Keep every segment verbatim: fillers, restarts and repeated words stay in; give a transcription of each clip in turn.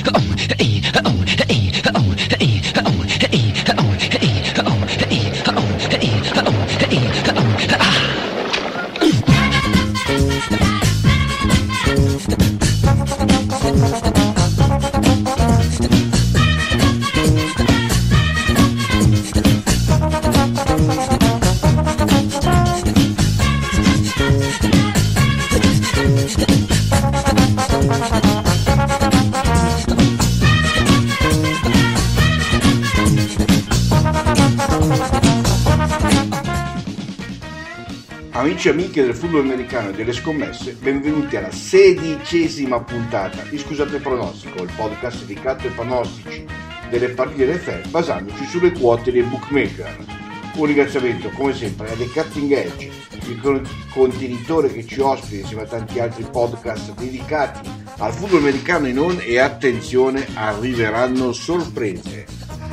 Amici e amiche del football americano e delle scommesse, benvenuti alla sedicesima puntata di Scusate Pronostico, il podcast dedicato ai pronostici delle partite N F L basandoci sulle quote dei bookmaker. Un ringraziamento come sempre a The Cutting Edge, il contenitore che ci ospita insieme a tanti altri podcast dedicati al football americano in on, e attenzione, arriveranno sorprese.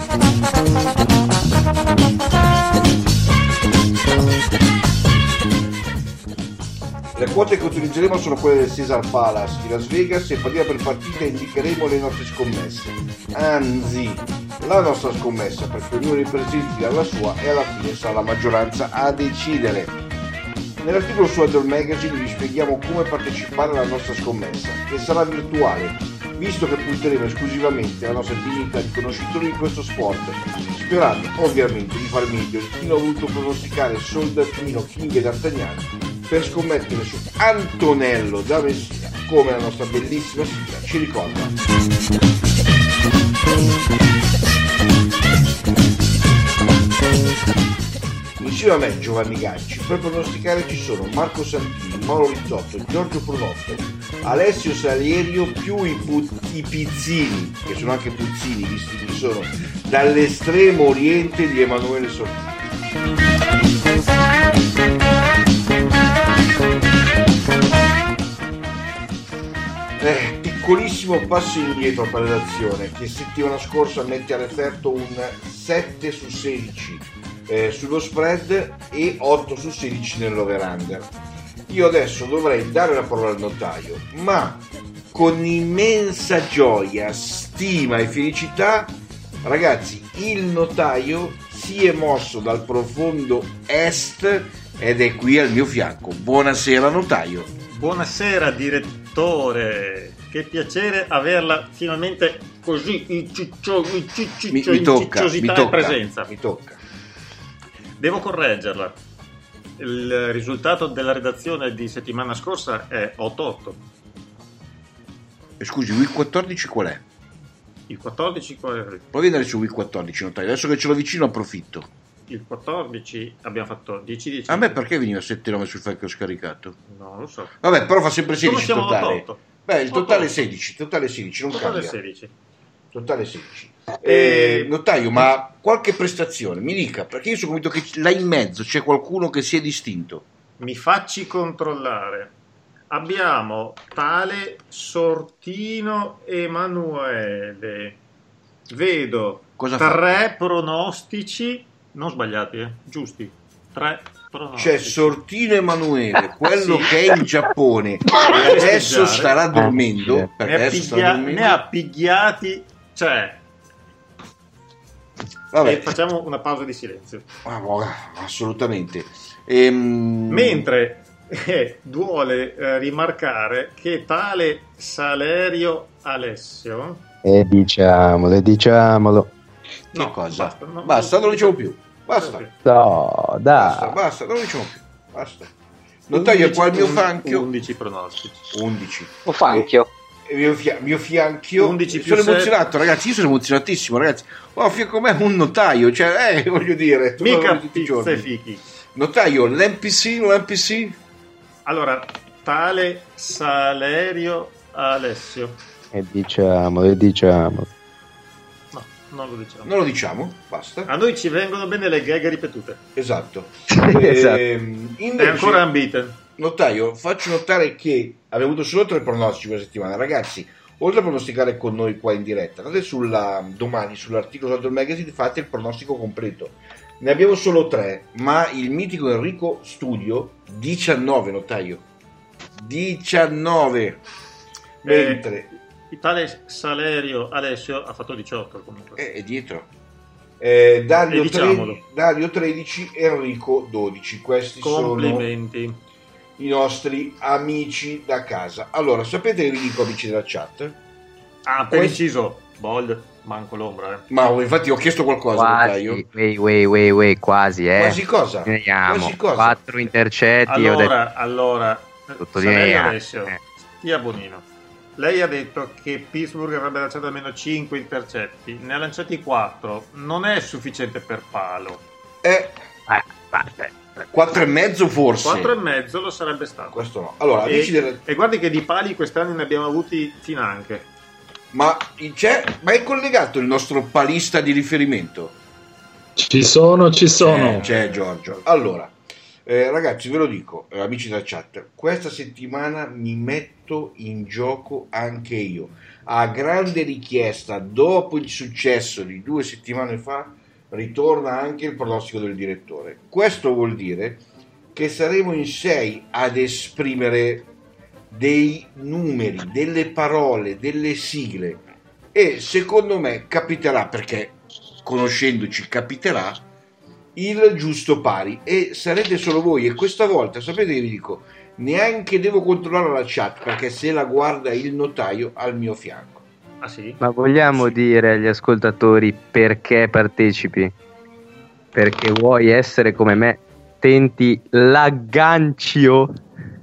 Le quote che utilizzeremo sono quelle del Caesars Palace di Las Vegas e partita per partita indicheremo le nostre scommesse. Anzi, la nostra scommessa, perché ognuno dei presenti ha la sua e alla fine sarà la maggioranza a decidere. Nell'articolo su Other Magazine vi spieghiamo come partecipare alla nostra scommessa, che sarà virtuale, visto che punteremo esclusivamente alla nostra dignità di conoscitori di questo sport, sperando ovviamente di far meglio. Chi non ha voluto pronosticare Soldatino, King e D'Artagnan per scommettere su Antonello da Messina, come la nostra bellissima sigla ci ricorda. Insieme a me, Giovanni Ganci, per pronosticare ci sono Marco Santini, Mauro Rizzotto, Giorgio Pronotto, Alessio Salierio, più i, pu- i Pizzini, che sono anche Puzzini, visti che sono dall'estremo oriente di Emanuele Sortini. Eh, piccolissimo passo indietro per l'azione, che settimana scorsa mette a referto un sette su sedici eh, sullo spread e otto su sedici nell'over-under. Io adesso dovrei dare la parola al notaio, ma con immensa gioia, stima e felicità, ragazzi, il notaio si è mosso dal profondo est ed è qui al mio fianco. Buonasera notaio. Buonasera direttore, che piacere averla finalmente così in ciccio, in ciccio, mi, mi in tocca, cicciosità mi tocca, e presenza. Mi tocca. Devo correggerla. Il risultato della redazione di settimana scorsa è otto otto. E scusi, week quattordici qual è? Il quattordici qual è? Puoi venire su week quattordici, notaio, adesso che ce l'ho vicino approfitto. Il quattordici abbiamo fatto dieci dieci. A me perché veniva sette nove sul file che ho scaricato? No, non lo so. Vabbè, però fa sempre sedici totale. otto otto. Beh, il totale è sedici, totale sedici, non totale cambia. sedici. Totale sedici. Eh, notaio, ma qualche prestazione, mi dica, perché io sono convinto che là in mezzo c'è qualcuno che si è distinto. Mi facci controllare. Abbiamo tale Sortino Emanuele. Vedo Cosa tre fa? pronostici, non sbagliati, eh, giusti. Tre pronostici. C'è Sortino Emanuele, quello Sì. che è in Giappone e adesso starà dormendo. Perché Ne ha, adesso sta piglia- dormendo. ne ha pigliati, cioè. Vabbè. E facciamo una pausa di silenzio. Ah, boh, assolutamente. Ehm... Mentre eh, duole eh, rimarcare che tale Salerio Alessio. E diciamolo, e diciamolo. Che No, cosa? basta, no, basta, non lo diciamo più. Basta. No, dai. Basta, basta, non lo diciamo più. Basta. Notaio è qua al mio un- fanchio. undici pronostici. undici. O fanchio. E mio, fia- mio fianchio. undici più sono sette. emozionato, ragazzi. Io sono emozionatissimo, ragazzi. Oh, a fianco a me un notaio. Cioè, eh, voglio dire. tu Mica lo- tutti i pizza e giorni. fichi. Notaio, l'N P C, l'N P C. Allora, tale Salerio Alessio. E diciamolo, e diciamolo. No, non lo diciamo. Non lo diciamo, basta. A noi ci vengono bene le gag ripetute. Esatto. Esatto. Ehm, È invece, ancora unbeaten. notaio, faccio notare che abbiamo avuto solo tre pronostici questa settimana, ragazzi. Oltre a pronosticare con noi qua in diretta, andate sulla, domani sull'articolo del Magazine, fate il pronostico completo. Ne abbiamo solo tre, ma il mitico Enrico Studio diciannove, notaio. diciannove. Mentre Il tale Salerio Alessio ha fatto diciotto comunque. È, è dietro. Eh, Dario, E diciamolo. tredici, Dario tredici, Enrico dodici. Questi Complimenti. sono i nostri amici da casa. Allora, sapete che vi dico, amici della chat? Ah, per Questo- inciso, bold, manco l'ombra. Eh. Ma infatti ho chiesto qualcosa, Quasi, notaio. wait, wait, wait, wait, quasi, eh. Quasi cosa? Vediamo. Quasi cosa? Quattro intercetti. ho Allora, detto, allora, Sottolinea. Salerio Alessio, Eh. stia bonino. Lei ha detto che Pittsburgh avrebbe lanciato almeno cinque intercetti, ne ha lanciati quattro, non è sufficiente per palo. Eh, eh, vabbè. quattro e mezzo forse. quattro e mezzo lo sarebbe stato. Questo no. Allora, amici E, della... e guardi che di pali quest'anno ne abbiamo avuti finanche. Ma c'è, ma è collegato il nostro palista di riferimento? Ci sono, ci sono. C'è, c'è Giorgio. Allora, eh, ragazzi, ve lo dico, eh, amici della chat, questa settimana mi metto in gioco anche io. A grande richiesta, dopo il successo di due settimane fa, ritorna anche il pronostico del direttore. Questo vuol dire che saremo in sei ad esprimere dei numeri, delle parole, delle sigle, e secondo me capiterà, perché conoscendoci capiterà, il giusto pari, e sarete solo voi. E questa volta, sapete che vi dico, neanche devo controllare la chat, perché se la guarda il notaio al mio fianco. Ah sì? Ma vogliamo Sì. dire agli ascoltatori perché partecipi? Perché vuoi essere come me? Tenti l'aggancio.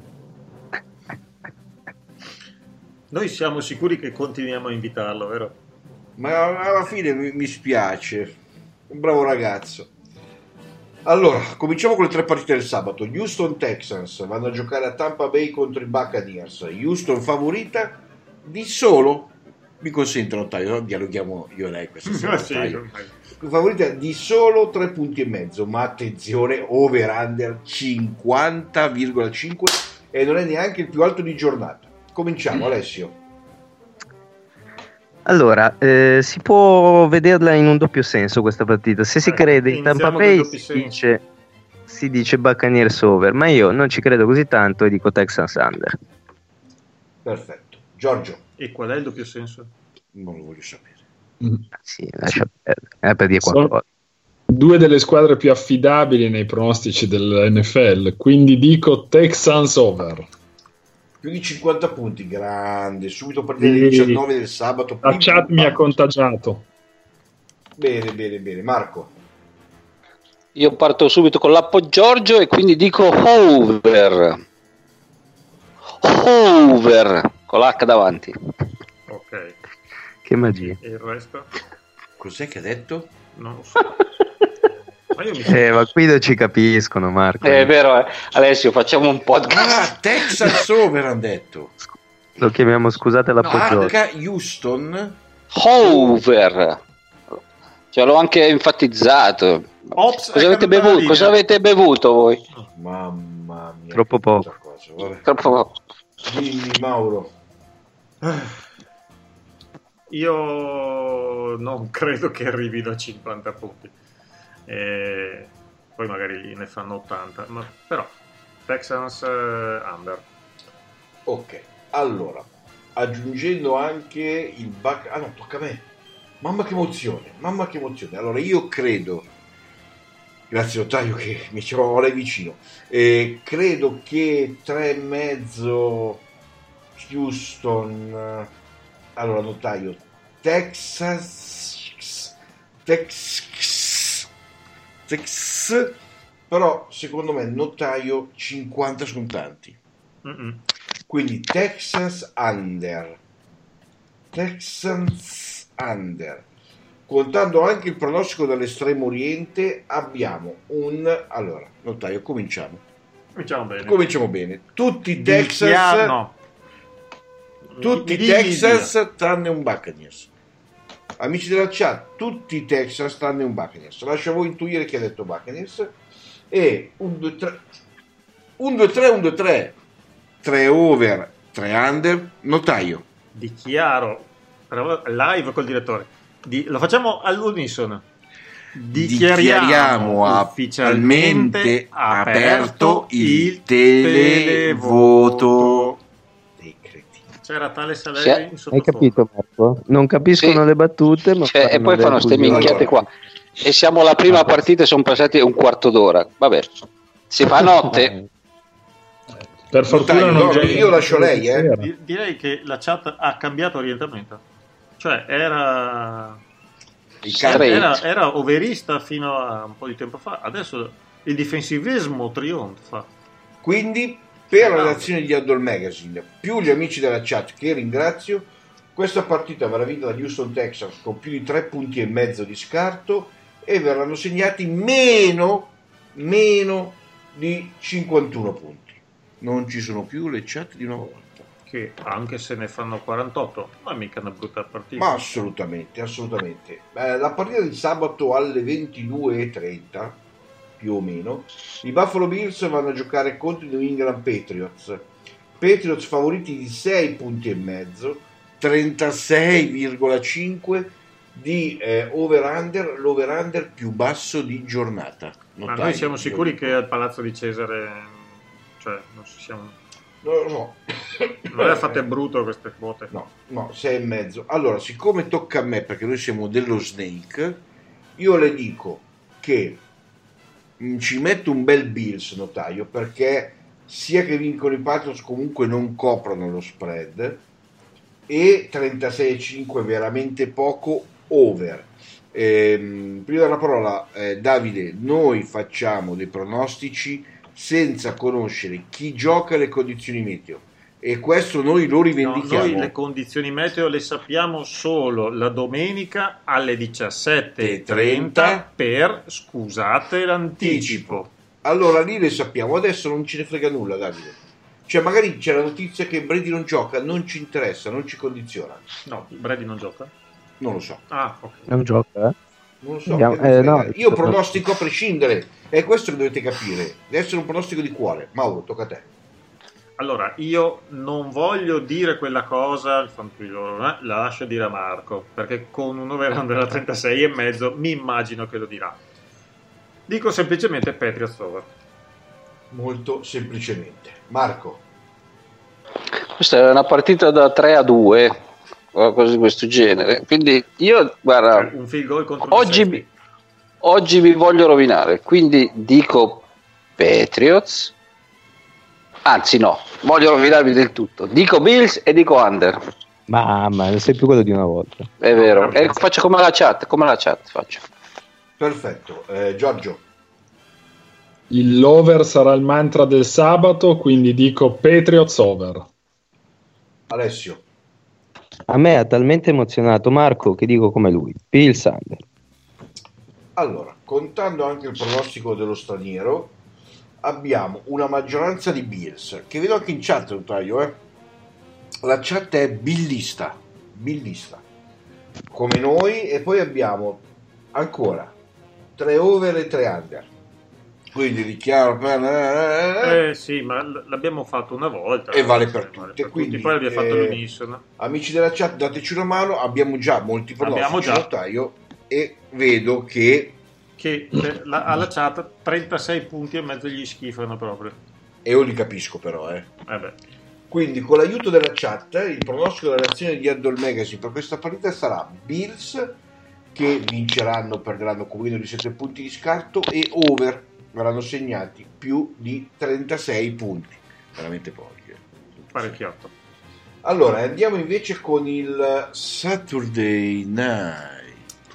Noi siamo sicuri che continuiamo a invitarlo, vero? Ma alla fine mi, mi spiace, un bravo ragazzo. Allora, cominciamo con le tre partite del sabato. Houston Texans vanno a giocare a Tampa Bay contro i Buccaneers. Houston favorita di solo, mi consente notaio, no? Dialoghiamo io e lei questa sera, Ah, sì, notaio. ormai. Favorita di solo tre punti e mezzo, ma attenzione, over under cinquanta virgola cinque, e non è neanche il più alto di giornata. Cominciamo, Alessio. Allora, eh, si può vederla in un doppio senso questa partita. Se si Eh, crede in Tampa iniziamo con i Bay doppi si sensi. dice, si dice Buccaneers over, ma io non ci credo così tanto e dico Texans under. Perfetto. Giorgio, E qual è il doppio senso? non lo voglio sapere. Mm. Sì, lascia perdere, è per dire Sono- qualcosa. Due delle squadre più affidabili nei pronostici dell'N F L, quindi dico Texans over. Più di cinquanta punti, grande. Subito a partire Sì. dalle diciannove del sabato. La Pim, chat pim, mi ha pam. contagiato. Bene, bene, bene. Marco. Io parto subito con l'appo Giorgio e quindi dico over. Over con l'H davanti. Ok. Che magia. E il resto? Cos'è che ha detto? Non lo so. Ma io mi Eh, ma qui non ci capiscono, Marco. È vero, eh. Alessio, facciamo un podcast. Ah, Texas over hanno detto. Lo chiamiamo, scusate l'appoggio. H Houston. Over. Ce l'ho anche enfatizzato. Ops, Cosa è avete, caduta la bevuto? linea. Cosa avete bevuto voi? Mamma mia. Troppo che poco. brutta cosa, vabbè. Troppo. Dimmi, Mauro. Io non credo che arrivino a cinquanta punti. E poi magari ne fanno ottanta. Ma però, Texans eh, under. Ok, allora, aggiungendo anche il back... Ah no, tocca a me. Mamma che emozione, mamma che emozione. Allora, io credo, grazie notaio che mi ci ho lei vicino, eh, credo che tre e mezzo Houston, eh, allora notaio, Texas, Texas, Texas, però secondo me notaio cinquanta sono tanti. Mm-mm. Quindi Texans under, Texans under, contando anche il pronostico dall'estremo oriente, abbiamo un... Allora, notaio, cominciamo. Cominciamo bene. Cominciamo bene. Tutti i Di Texans, chiaro- no. tutti i Mi digli Texans tranne un Buccaneers. Amici della chat, tutti i Texans tranne un Buccaneers. Lascio a voi intuire chi ha detto Buccaneers. E un due tre, un due tre, un due tre, tre over, tre under, notaio. Dichiaro, però live col direttore, Di- lo facciamo all'unisono. Dichiariamo ufficialmente aperto il televoto. Dei cretini. C'era tale Saleri Sì. in Hai sottofondo. capito, Marco? Non capiscono Sì. le battute, ma Cioè, e poi delle fanno ste bugie. minchiate qua. E siamo alla prima partita e sono passati un quarto d'ora. Vabbè, si fa notte. Per fortuna Notaio, non no, giochi io lascio lei, eh. sera. Di- direi che la chat ha cambiato orientamento. Cioè, era... I Straight. cani. Era, era overista fino a un po' di tempo fa, adesso il difensivismo trionfa. Quindi, per la redazione di Outdoor Magazine, più gli amici della chat che ringrazio, questa partita verrà vinta da Houston Texans con più di tre punti e mezzo di scarto e verranno segnati meno, meno di cinquantuno punti. Non ci sono più le chat di una volta. Che anche se ne fanno quarantotto, ma mica una brutta partita. Ma assolutamente, assolutamente. Eh, la partita di sabato alle ventidue e trenta, più o meno, i Buffalo Bills vanno a giocare contro i New England Patriots. Patriots favoriti di sei punti e mezzo, trentasei virgola cinque di eh, over-under, l'over-under più basso di giornata. Ma Notaio, noi siamo io sicuri dico. che al Palazzo di Cesare, cioè, non ci siamo... No, no. Non le ha fatte brutto queste quote. No, no, sei e mezzo. Allora, siccome tocca a me, perché noi siamo dello Snake, io le dico che mh, ci metto un bel Bills, notaio, perché sia che vincono i Patriots comunque non coprono lo spread, e trentasei virgola cinque veramente poco over. Ehm, prima della parola, eh, Davide, noi facciamo dei pronostici senza conoscere chi gioca e le condizioni meteo, e questo noi lo No, rivendichiamo. noi le condizioni meteo le sappiamo solo la domenica alle diciassette e trenta per, scusate l'anticipo. Allora lì le sappiamo, adesso non ce ne frega nulla, Davide. Cioè magari c'è la notizia che Brady non gioca, non ci interessa, non ci condiziona. No, Brady non gioca? Non lo so, Ah, ok. Non gioca, eh? non lo so. Andiamo- che ne eh, frega. no, Io pronostico a prescindere, è questo che dovete capire. Deve essere un pronostico di cuore. Mauro, tocca a te. Allora, io non voglio dire quella cosa, il fantuilo, eh, la lascio dire a Marco, perché con un over-under da trentasei e mezzo mi immagino che lo dirà. Dico semplicemente Patriots over. Molto semplicemente. Marco. Questa è una partita da tre a due o cose di questo genere. Quindi io, guarda, Cioè, un field goal contro un oggi, safety. oggi vi voglio rovinare. Quindi dico Patriots. Anzi, no, voglio rovinarvi del tutto. Dico Bills e dico under. Mamma, non sei più quello di una volta. È vero. E faccio come la chat. Come la chat faccio. Perfetto. Eh, Giorgio. Il over sarà il mantra del sabato, quindi dico Patriots over. Alessio. A me ha talmente emozionato Marco che dico come lui. Bills under. Allora, contando anche il pronostico dello straniero, abbiamo una maggioranza di Bills, che vedo anche in chat, notaio, eh. La chat è billista, billista, come noi, e poi abbiamo ancora tre over e tre under. Quindi dichiaro per... Eh sì, ma l- l'abbiamo fatto una volta. E vale per Eh, tutte, quindi, Poi abbiamo fatto eh, l'unisono. Amici della chat, dateci una mano, abbiamo già molti pronostici, Abbiamo già. notaio, e vedo che, Che per la- alla chat trentasei punti e mezzo gli schifano proprio. e io li capisco però, eh. Eh beh. Quindi con l'aiuto della chat il pronostico della reazione di Outdoor Magazine per questa partita sarà Bills che vinceranno, perderanno con meno di sette punti di scarto, e over verranno segnati più di trentasei punti, veramente pochi. eh. Parecchiotto. Allora andiamo invece con il Saturday Night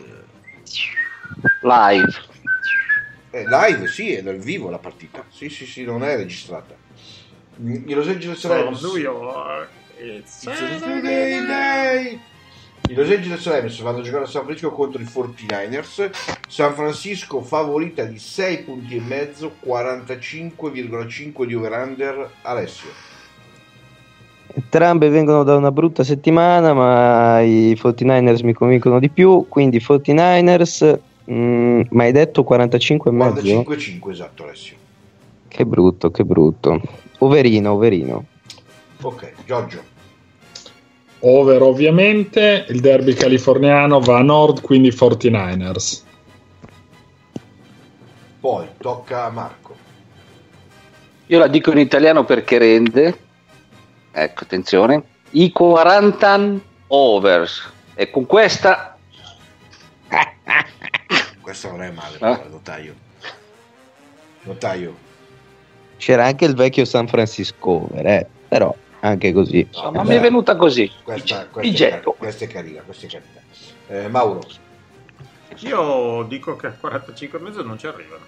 Live. eh, live, sì, è dal vivo la partita, sì sì sì, non è registrata. I Los Angeles From Rams New York, it's Saturday Night. I Los Angeles Rams vanno a giocare a San Francisco contro i quarantanovers. San Francisco favorita di sei punti e mezzo, quarantacinque virgola cinque di over-under. Alessio. Entrambe vengono da una brutta settimana, ma i quarantanovers mi convincono di più, quindi quarantanovers, mh, ma hai detto quarantacinque e mezzo? quarantacinque virgola cinque, esatto, Alessio. Che brutto, che brutto. Overino, overino. Ok, Giorgio. Over ovviamente, il derby californiano va a nord, quindi quarantanovers. Poi tocca a Marco. Io la dico in italiano perché rende. Ecco, attenzione. i quaranta overs. E con questa Questa non è male, Ah. però, notaio. Notaio. C'era anche il vecchio San Francisco, eh, però anche così. no, ma mi è venuta così. Questa, Mi questa, è, getto. car- questa è carina, questa è carina. Eh, Mauro. Io dico che a quarantacinque e mezzo non ci arrivano.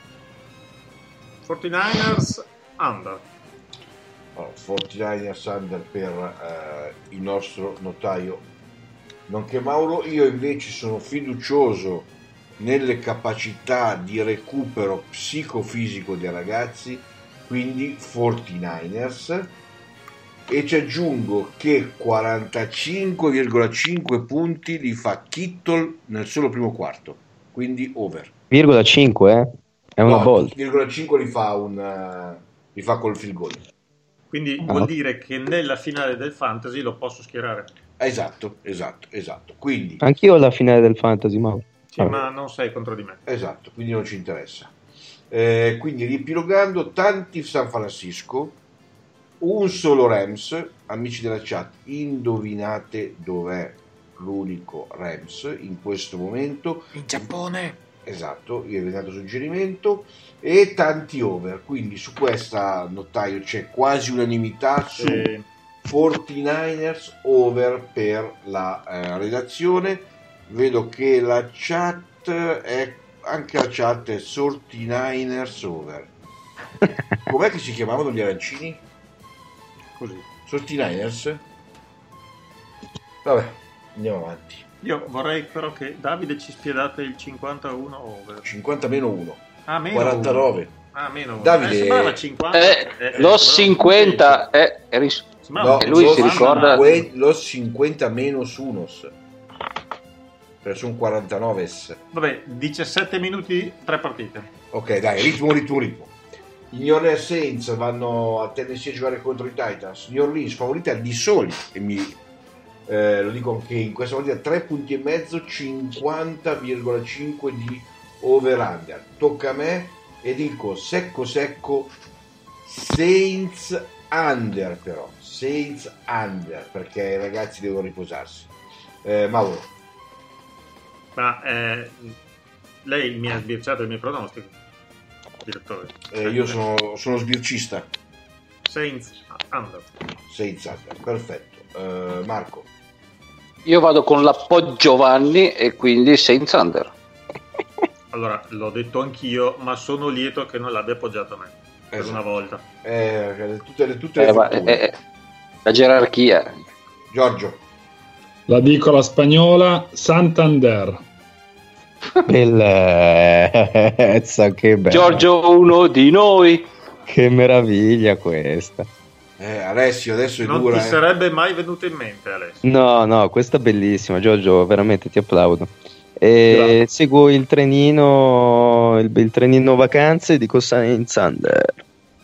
quarantanovers under. Allora, quarantanovers under per eh, il nostro notaio, nonché Mauro. Io invece sono fiducioso nelle capacità di recupero psicofisico dei ragazzi, quindi quarantanovers, e ci aggiungo che quarantacinque virgola cinque punti li fa Kittle nel solo primo quarto, quindi over. Virgola cinque, eh? È una No, bold. virgola cinque li fa un uh, li fa col field goal. Quindi Ah. vuol dire che nella finale del fantasy lo posso schierare. Esatto, esatto, esatto. Quindi Anch'io alla finale del fantasy, Mauro. Sì, Vabbè. ma non sei contro di me. esatto, quindi non ci interessa. Eh, quindi riepilogando, tanti San Francisco, un solo Rams. Amici della chat, indovinate dov'è l'unico Rams in questo momento? In Giappone. Esatto, io vi ho dato suggerimento, e tanti over, quindi su questa, notaio, c'è quasi unanimità su Sì. quarantanovers over per la eh, redazione. Vedo che la chat è anche la chat è quarantanovers over. Com'è che si chiamavano gli arancini? Così. quarantanovers? Vabbè, andiamo avanti. Io vorrei però che Davide ci spiegate il cinquantuno over. cinquanta meno uno, Ah, meno quarantanove. uno. Ah, meno uno. Davide- Eh, sembrava cinquanta. Eh, Eh, lo eh, cinquanta è, è ris- sembrava No, e lui lo si ricorda- cinque- lo cinquanta menos unos, perché sono quarantanove. Vabbè, diciassette minuti, tre partite. Ok, dai, ritmo, ritmo, ritmo. I New Orleans Saints vanno a Tennessee a giocare contro i Titans. New Orleans favorita di soli, e mi eh, lo dico anche in questa partita, tre punti e mezzo, cinquanta virgola cinque di over-under. Tocca a me e dico secco secco Saints under, però Saints under, perché i ragazzi devono riposarsi. eh, Mauro. Ma eh, lei mi ha sbirciato il mio pronostico, direttore. Eh, io sono, sono sbircista. Saints under. Saints under, perfetto. Eh, Marco. Io vado con l'appoggio Giovanni e quindi Saints under. Allora, l'ho detto anch'io, ma sono lieto che non l'abbia appoggiato a me. Per Esatto. una volta. Eh, tutte le, tutte le Eh, ma- fortune. eh, la gerarchia. Giorgio. La dico alla spagnola, Santander. Bellezza, che bello. Giorgio uno di noi. Che meraviglia questa. Eh, Alessio, adesso è Non dura. ti eh. sarebbe mai venuto in mente, Alessio. No, no, questa è bellissima, Giorgio, veramente ti applaudo. E Grazie. seguo il trenino, il, il trenino vacanze, dico Saints under.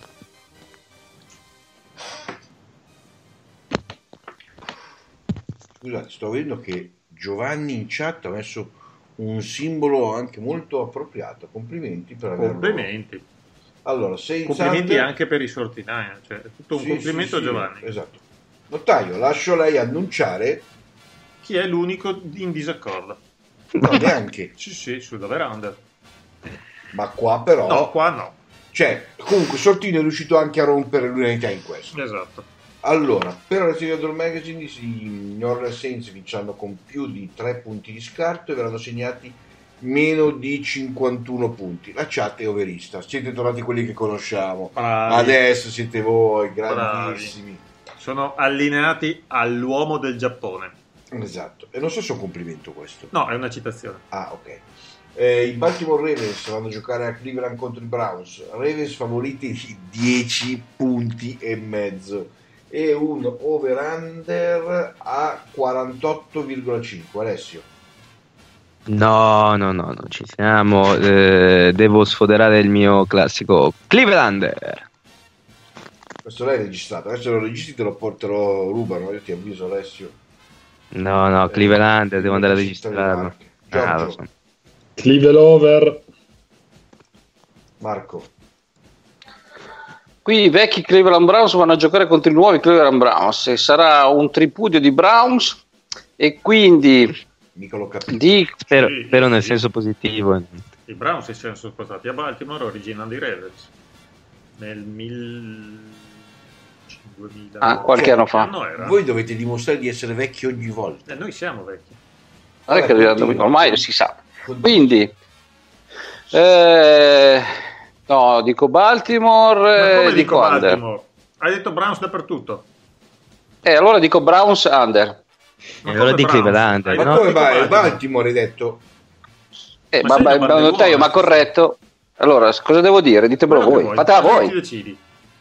Scusate, sto vedendo che Giovanni in chat ha messo un simbolo anche molto appropriato. Complimenti per averlo. Complimenti. Allora, Saints Complimenti under. anche per i sortinai. Cioè, è tutto un Sì, complimento sì, a sì, Giovanni. Esatto. Notaio, lascio lei annunciare. Chi è l'unico in disaccordo? No, neanche. Sì, sì, sul over under. Ma qua però. No, qua no. Cioè, comunque Sortino è riuscito anche a rompere l'unità in questo. Esatto. Allora, per la serie del magazine i New Orleans Saints vinceranno con più di tre punti di scarto e verranno segnati meno di cinquantuno punti. La chat è overista, siete tornati quelli che conosciamo. Bravi. Adesso siete voi, grandissimi. Sono allineati all'uomo del Giappone. Esatto, e non so se è un complimento questo. No, è una citazione. Ah, ok. Eh, I Baltimore Ravens vanno a giocare a Cleveland contro i Browns. Ravens favoriti di dieci punti e mezzo e un over-under a quarantotto virgola cinque. Alessio. No, no, no, non ci siamo. Eh, devo sfoderare il mio classico Cleveland. Questo l'hai registrato, adesso lo registri, te lo porterò, rubano, io ti avviso Alessio. No, no, Eh, Cleveland, devo andare a registrare le registrarlo. marche. Ah, Giorgio. lo so. Cleveland over. Marco. qui i vecchi Cleveland Browns vanno a giocare contro i nuovi Cleveland Browns e sarà un tripudio di Browns e quindi Mica l'ho capito. di... Spero, Sì, spero nel sì. senso positivo. I Browns si sono spostati a Baltimore originando i Ravens nel mil... duemila. Ah, qualche Cioè, anno fa. anno era? Voi dovete dimostrare di essere vecchi ogni volta. Eh, noi siamo vecchi. Non è che Vabbè, continua. ormai si sa. Continua. Quindi, eh, no, dico Baltimore, Ma eh, come dico under. Baltimore? Hai detto Browns dappertutto. Eh, allora dico Browns under. Ma E allora come di Browns? Cleveland, Hai Ma no? detto come vai? Baltimore. Baltimore hai detto? Eh, Ma ma, sei ma, una ma bardelluola. notaio, ma corretto. Allora, cosa devo dire? Ditemelo Quello che voi. vuoi. Fatela Cosa voi. ti decidi?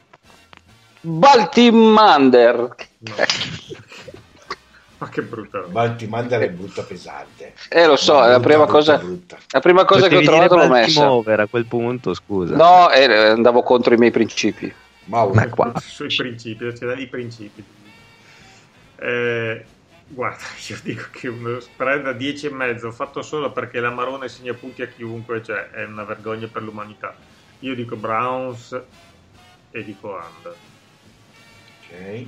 Baltimander. No. Ma che brutta roba. Baltimore è brutta pesante. Eh, lo so, Ma è la brutta, prima brutta, cosa, brutta. la prima cosa che ho Potevi trovato dire l'ho messa. Baltimore a quel punto, scusa. No, eh, andavo contro i miei principi. Mauro, Ma qua. Sui principi, cioè i principi. Eh, guarda, io dico che uno spread a dieci e mezzo fatto solo perché la Marone segna punti a chiunque, cioè è una vergogna per l'umanità. Io dico Browns e dico under. ok.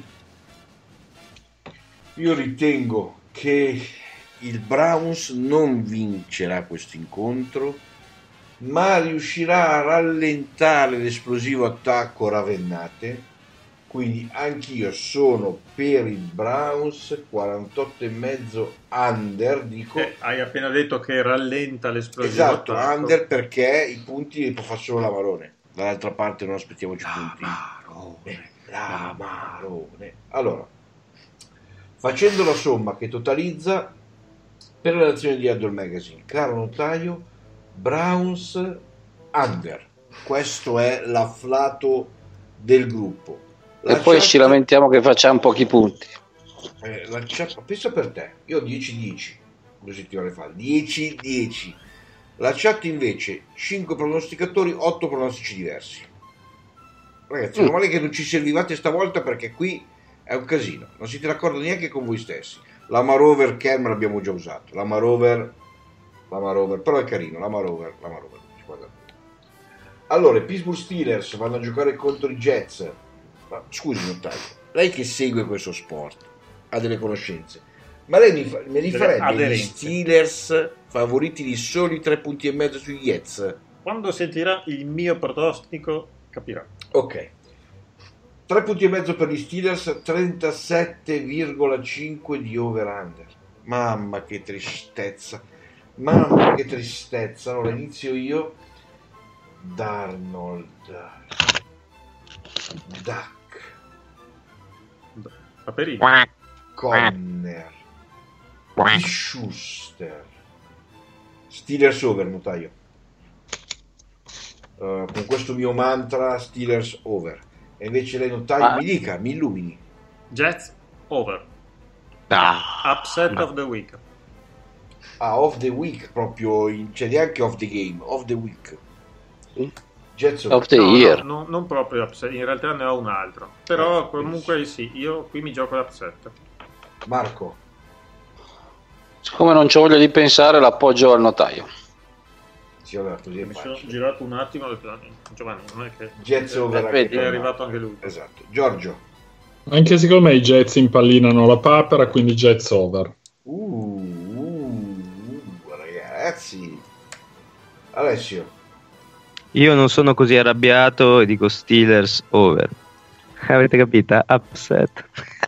Io ritengo che il Browns non vincerà questo incontro, ma riuscirà a rallentare l'esplosivo attacco Ravennate. Quindi anch'io sono per il Browns, quarantotto e mezzo under, dico. Eh, hai appena detto che rallenta l'esplosivo Esatto, attacco. under perché i punti li può fare solo la Marone. Dall'altra parte non aspettiamoci La punti. Marone. La Marone. Allora, facendo la somma che totalizza per la redazione di Adol Magazine, caro notaio, Browns under. Questo è l'afflato del gruppo. La E poi chat- ci lamentiamo che facciamo pochi punti. eh, la chat- pensa per te, io ho dieci dieci due settimane fa, dieci dieci. La chat invece cinque pronosticatori, otto pronostici diversi. Ragazzi, Mm. meno male che non ci servivate stavolta perché qui è un casino, non siete d'accordo neanche con voi stessi. La Marover Kerm l'abbiamo già usato, la Marover, la Marover, però è carino, la Marover, la Marover. Guarda. Allora, i Pittsburgh Steelers vanno a giocare contro i Jets. Ma scusi, notaio, lei che segue questo sport ha delle conoscenze, ma lei mi, fa, me li Delle farebbe gli aderenze. Steelers favoriti di soli tre punti e mezzo sugli Jets? Quando sentirà il mio pronostico capirà. Ok, tre punti e mezzo per gli Steelers, trentasette virgola cinque di over-under. Mamma che tristezza, mamma che tristezza. Allora inizio io. Darnold, Duck, Paperini. Conner, Schuster, Steelers over, notaio. Uh, con questo mio mantra Steelers over. E invece lei, notaio, Ah. mi dica, mi illumini. Jets over. Ah, Upset no. of the week. Ah, off the week, proprio in, cioè neanche off the game, off the week. Jets over. Of the No, no, year. no, non proprio upset, in realtà ne ho un altro. Però comunque sì, io qui mi gioco l'upset. Marco, Siccome non ci voglio di pensare, l'appoggio al notaio. sì, allora così è Mi sono facile. girato un attimo e ho detto, Giovanni, non è che Jets over anche Vedi, per è me. arrivato anche lui. Esatto. Giorgio. Anche secondo me i Jets impallinano la papera, quindi Jets over. Uh, uh, uh, ragazzi. Alessio. Io non sono così arrabbiato e dico Steelers over. Avete capito? Upset.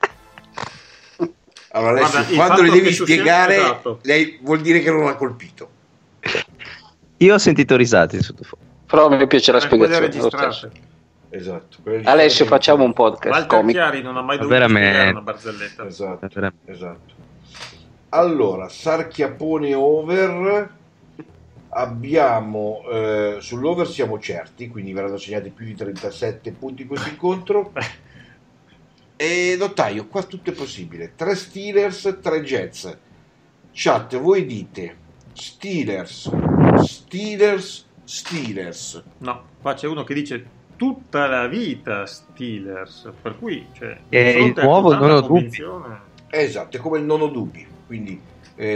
Allora Alessio, Guarda, il quando fatto le devi che tu sia- spiegare, esatto. lei vuol dire che non l'ha colpito. Io ho sentito risate in sottofondo. Però mi piace la Eh, quelle spiegazione. lo stesso. registrate. Esatto. Quello Alessio, di- facciamo un podcast Walter comico. Chiari non ha mai dovuto Veramente. spiegare una barzelletta. Esatto, Veramente. esatto. Allora, Sarchiappone over. Abbiamo eh, sull'over siamo certi, quindi verranno segnati più di trentasette punti in questo incontro. E notaio, qua tutto è possibile. Tre Steelers, tre Jets. Chat, voi dite Steelers, Steelers, Steelers. No, qua c'è uno che dice tutta la vita Steelers, per cui cioè, E di fronte il nuovo a tanta non ho dubbi. convinzione- Esatto, è come il non ho dubbi. Quindi,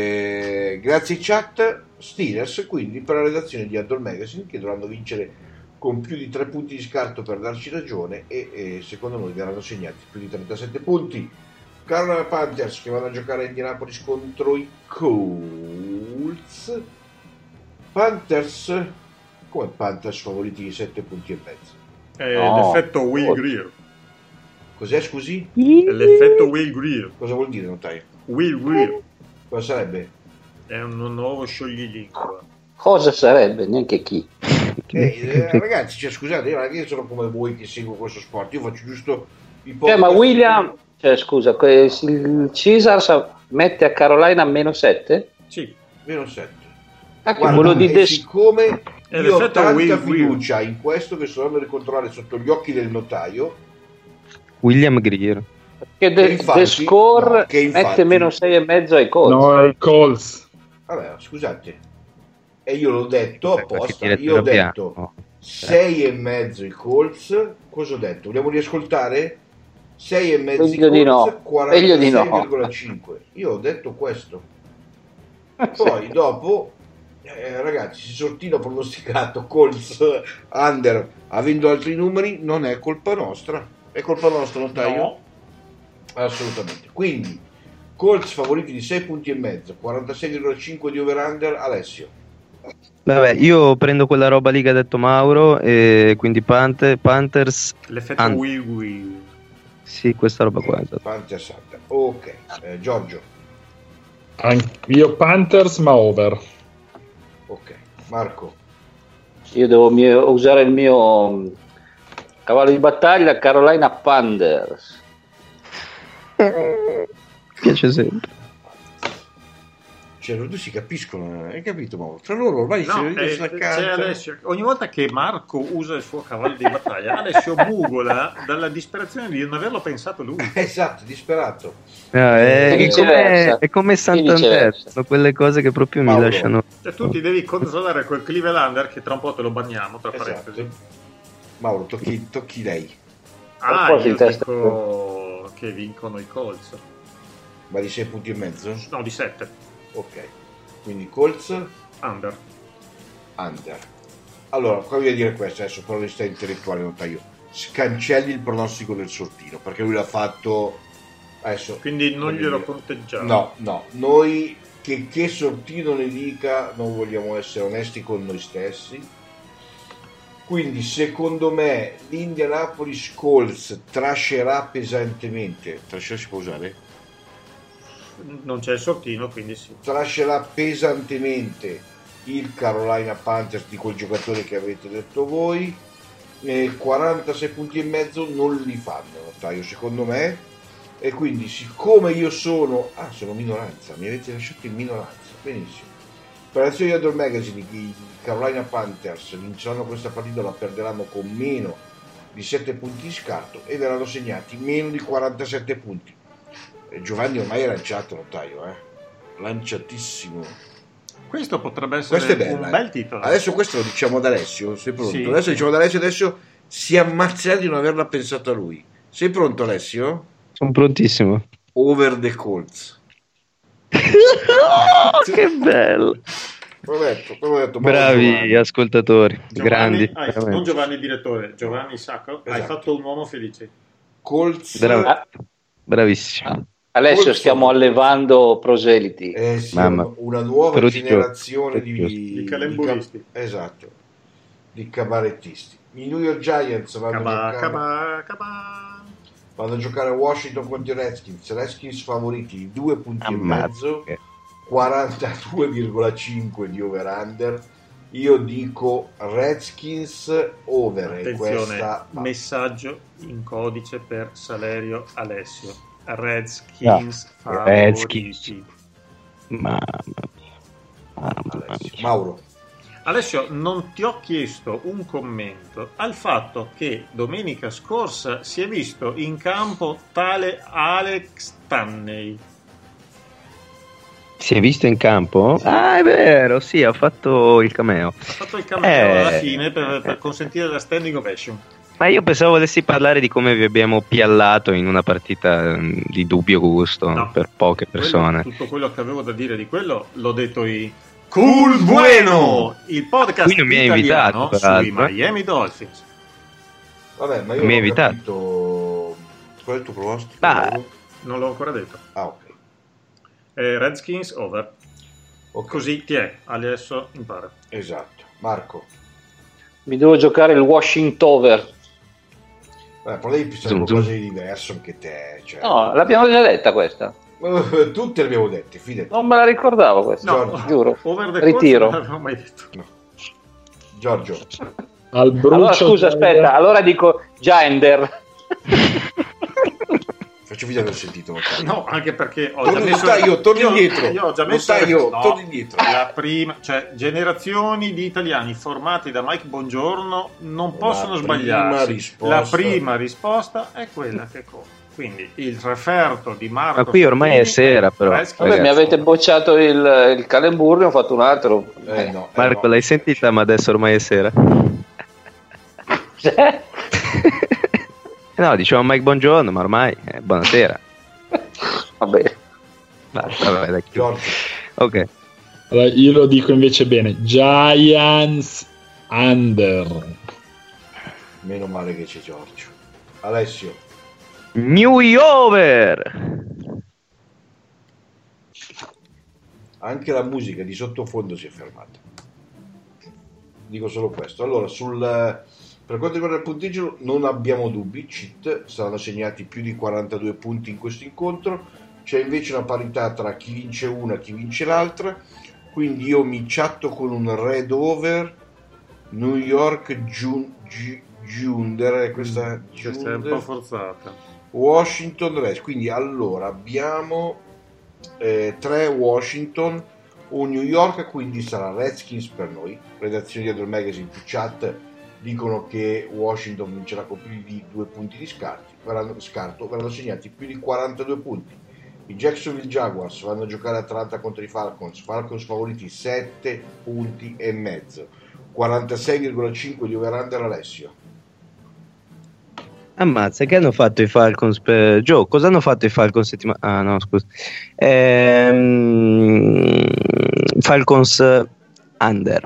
eh, grazie chat, Steelers, quindi per la redazione di Adol Magazine, che dovranno vincere con più di tre punti di scarto per darci ragione e, e secondo noi verranno segnati più di trentasette punti. Carolina Panthers che vanno a giocare a Indianapolis contro i Colts. Panthers, come Panthers favoriti di sette punti e mezzo? È No. l'effetto Will Greer. Cos'è, scusi? È l'effetto Will Greer. Cosa vuol dire, notaio? Will Greer Cosa sarebbe? è un nuovo scioglilingua. Cosa sarebbe? Neanche chi. Eh, eh, ragazzi, cioè, scusate, io non è che sono come voi che seguo questo sport, io faccio giusto i Cioè, podcast. ma William, cioè, scusa, que- il Caesars mette a Carolina a meno sette? Sì, Meno sette. Ah, che Guarda, quello di e Des- siccome È io ho l'effetto tanta Will fiducia in questo che sto andando a controllare sotto gli occhi del notaio, William Greer. che de- che infatti- The Score no, che infatti- mette meno sei e mezzo ai Colts. No, i Colts. vabbè, scusate, e io l'ho detto Qualche apposta, direttore io ho piano. detto sei e mezzo i Colts, cosa ho detto? Vogliamo riascoltare? sei e mezzo i Meglio di no. Colts, Meglio di no. quarantasei virgola cinque. Io ho detto questo. Poi dopo, eh, ragazzi, si sortino pronosticato Colts under avendo altri numeri, non è colpa nostra, è colpa nostra, notaio? no, Assolutamente. Quindi Colts favoriti di sei punti e mezzo, quarantasei virgola cinque di over under. Alessio. Vabbè, io prendo quella roba lì che ha detto Mauro, e quindi Panther- Panthers. l'effetto And- Will Greer. Sì, questa roba qua. esatto. Panthers under. Ok, eh, Giorgio. An- io Panthers ma over. Ok, Marco. Io devo mio- usare il mio mm, cavallo di battaglia, Carolina Panthers. Mi piace sempre. Cioè, loro due si capiscono, hai capito? Mauro? Tra loro ormai si No, vedono eh, sulla c'è carta. Alessio, ogni volta che Marco usa il suo cavallo di battaglia, Alessio bugola dalla disperazione di non averlo pensato lui. Esatto, disperato. No, è, E è viceversa. come, è come E Santander, viceversa. sono quelle cose che proprio mi Mauro. lasciano. Cioè, tu ti devi consolare quel Clevelander che tra un po' te lo banniamo, tra Esatto. parentesi. Mauro, tocchi, tocchi lei. Ah, Qualcosa io in testa. dico che vincono i Colts. Ma di sei punti e mezzo? No, di sette. Ok. Quindi Colts Under. under. Allora, qua voglio dire questo, adesso per onestà intellettuale, notaio. Scancelli il pronostico del sortino, perché lui l'ha fatto adesso. Quindi non voglio glielo dire- conteggiamo. No, no, noi che, che sortino ne dica non vogliamo essere onesti con noi stessi. Quindi secondo me l'Indianapolis Colts trascerà pesantemente. Trascerà si può usare? Non c'è il sortino, quindi sì. Trascerà pesantemente il Carolina Panthers di quel giocatore che avete detto voi. Eh, quarantasei punti e mezzo non li fanno, notaio, secondo me. E quindi siccome io sono ah sono minoranza, mi avete lasciato in minoranza, benissimo. Per l'azione di Other Magazine i Carolina Panthers vinceranno questa partita, la perderanno con meno di sette punti di scarto e verranno segnati meno di quarantasette punti. E Giovanni ormai è lanciato, notaio, eh? Lanciatissimo. Questo potrebbe essere Questo è bello, un eh. bel titolo. Adesso questo lo diciamo ad Alessio, sei pronto? Sì. Adesso diciamo ad Alessio, adesso si ammazzerà di non averla pensata lui. Sei pronto, Alessio? Sono prontissimo. Over the Colts. Oh, che bello! L'ho detto, l'ho detto, Bravi Giovanni. ascoltatori, Giovanni, grandi. hai- non veramente. Giovanni direttore, Giovanni Sacco, hai Esatto. fatto un uomo felice. Colts. Bravo. Ah, Bravissimo. Alessio, Colts. stiamo allevando proseliti. Eh sì, Mamma. una nuova Però di generazione di, giusto. Di calemburisti. di ca- esatto, di cabarettisti. I New York Giants vanno, Cabà, a, giocare, cabà, cabà. vanno a giocare a Washington contro i Redskins. Redskins favoriti di due punti Ammazza. e mezzo, che- quarantadue virgola cinque di over-under. Io dico Redskins over. E Attenzione, questa messaggio in codice per Salerio Alessio. Redskins No, favoriti. Redskins. Mamma mia. Mamma Alessio. mia. Mauro. Alessio, non ti ho chiesto un commento al fatto che domenica scorsa si è visto in campo tale Alex Tanney. Si è visto in campo? Ah, è vero, sì, ha fatto il cameo. Ha fatto il cameo Eh. alla fine per, per consentire la standing ovation. Ma io pensavo volessi parlare di come vi abbiamo piallato in una partita mm, di dubbio gusto No. per poche persone. Quello- tutto quello che avevo da dire di quello l'ho detto i- Cool Bueno, il podcast Qui non mi hai italiano invitato, sui peraltro. Miami Dolphins. Vabbè, ma io Mi hai ho invitato. capito... Qual è il tuo pronostico? Ah. Non l'ho ancora detto. Ah, ok. Eh, Redskins over. Ok, Così ti è, adesso impara. esatto. Marco. Mi devo giocare il Washington over. Vabbè, però devi pensare Zoom, qualcosa zoom. di diverso anche te. Cioè... No, l'abbiamo già detta questa. Eh, tutte le abbiamo dette, fidati. Non me la ricordavo questa. No. Giuro. Over the Ritiro. coach non l'avevo mai detto. No. Giorgio. Al brucio Allora scusa, aspetta, allora dico Giander. Faccio finta di aver sentito. Notaio. No, anche perché ho Torno già messo notaio, torno io- indietro. Io ho già messo Notaio, no, torno indietro. La prima, cioè generazioni di italiani formati da Mike Bongiorno non possono La prima sbagliarsi. risposta- La prima risposta è quella che conta. Quindi il referto di Marco. Ma qui ormai è Fantini sera, però. Redskins Vabbè, mi Ragazzi. avete bocciato il, il Calenburg, ho fatto un altro. Eh, no, eh, Marco, no. l'hai sentita, ma adesso ormai è sera. Eh? No, diciamo Mike buongiorno, ma ormai eh, buonasera. Vabbè. Basta, vabbè, dai, chiudo. Giorgio. Ok. Allora, io lo dico invece bene. Giants under. Meno male che c'è Giorgio. Alessio. New over. Anche la musica di sottofondo si è fermata. Dico solo questo. Allora, sul, per quanto riguarda il punteggio non abbiamo dubbi, cheat, saranno segnati più di quarantadue punti in questo incontro, c'è invece una parità tra chi vince una e chi vince l'altra, quindi io mi chatto con un red over New York Jun, Ju- Junder, questa Questa è un Junder, po' forzata. Washington Reds, quindi allora abbiamo eh, tre Washington, un New York, quindi sarà Redskins per noi. Redazioni di Adler Magazine più chat dicono che Washington vincerà con più di due punti di scarti, verranno, scarto, verranno segnati più di quarantadue punti. I Jacksonville Jaguars vanno a giocare a Atlanta contro i Falcons, Falcons favoriti sette punti e mezzo, quarantasei virgola cinque di over-under. Alessio. Ammazza, che hanno fatto i Falcons per... Joe, cosa hanno fatto i Falcons settimana... Ah, no, scusa. Ehm... Falcons under.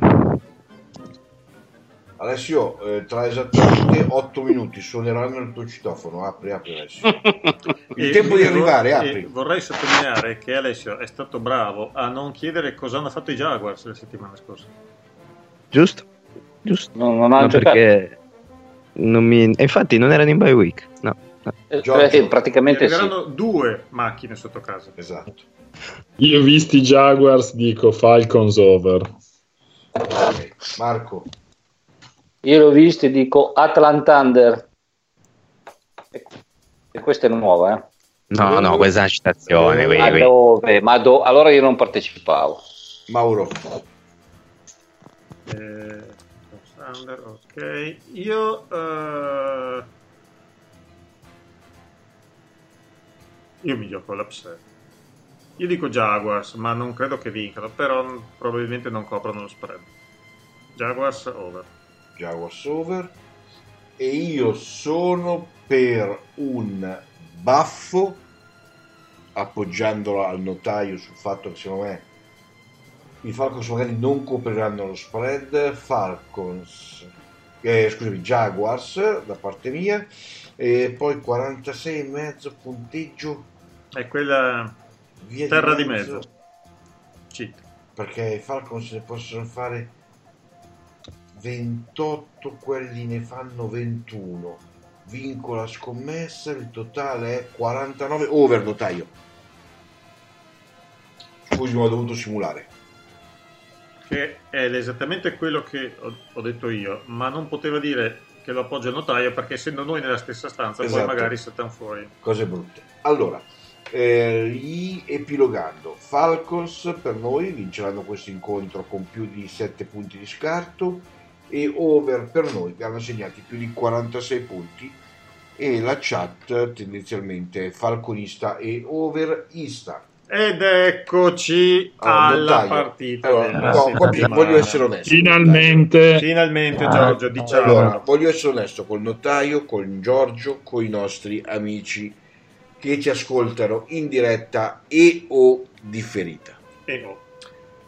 Alessio, eh, tra esattamente otto minuti suoneranno il tuo citofono. Apri, apri Alessio. Il E- tempo di e- arrivare, e apri. Vorrei sottolineare che Alessio è stato bravo a non chiedere cosa hanno fatto i Jaguars la settimana scorsa. Giusto? Giusto. Non, non hanno No, giocato. perché non mi... e infatti non erano in bye week. No, no. Eh, Giorgio. eh, praticamente sì. Arriveranno due macchine sotto casa. Esatto. Io ho visti i Jaguars, dico Falcons over. Ok. Marco. Io l'ho visto e dico Atlanta under. E, e questa è nuova, eh. No, no, questa è una citazione. Eh, Ma wait, wait. dove? Ma do- allora io non partecipavo. Mauro. Eh, Under, ok. Io eh, io mi gioco l'upset. Io dico Jaguars, ma non credo che vincano, però probabilmente non coprono lo spread. Jaguars over. Jaguars over. E io sono per un baffo, appoggiandolo al notaio sul fatto che secondo me i Falcons magari non copriranno lo spread. Falcons, eh, scusami, Jaguars da parte mia, e poi quarantasei e mezzo punteggio È quella via terra di mezzo. Cheat. perché i Falcons ne possono fare ventotto, quelli ne fanno ventuno, vinco la scommessa, il totale è quarantanove over notaio. Scusi, ma ho dovuto simulare. Che è esattamente quello che ho, ho detto io, ma non poteva dire che lo appoggia il notaio perché essendo noi nella stessa stanza Esatto. poi magari saltano fuori. Cose brutte. Allora, eh, riepilogando, Falcons per noi vinceranno questo incontro con più di sette punti di scarto, e over per noi che hanno segnati più di quarantasei punti, e la chat tendenzialmente è falconista e overista. Ed eccoci Allora, alla notaio. partita Allora, della no, qua settimana. voglio essere onesto. Finalmente Finalmente Giorgio, diciamo. Allora, voglio essere onesto col notaio, con Giorgio, con i nostri amici che ci ascoltano in diretta e o differita. E no.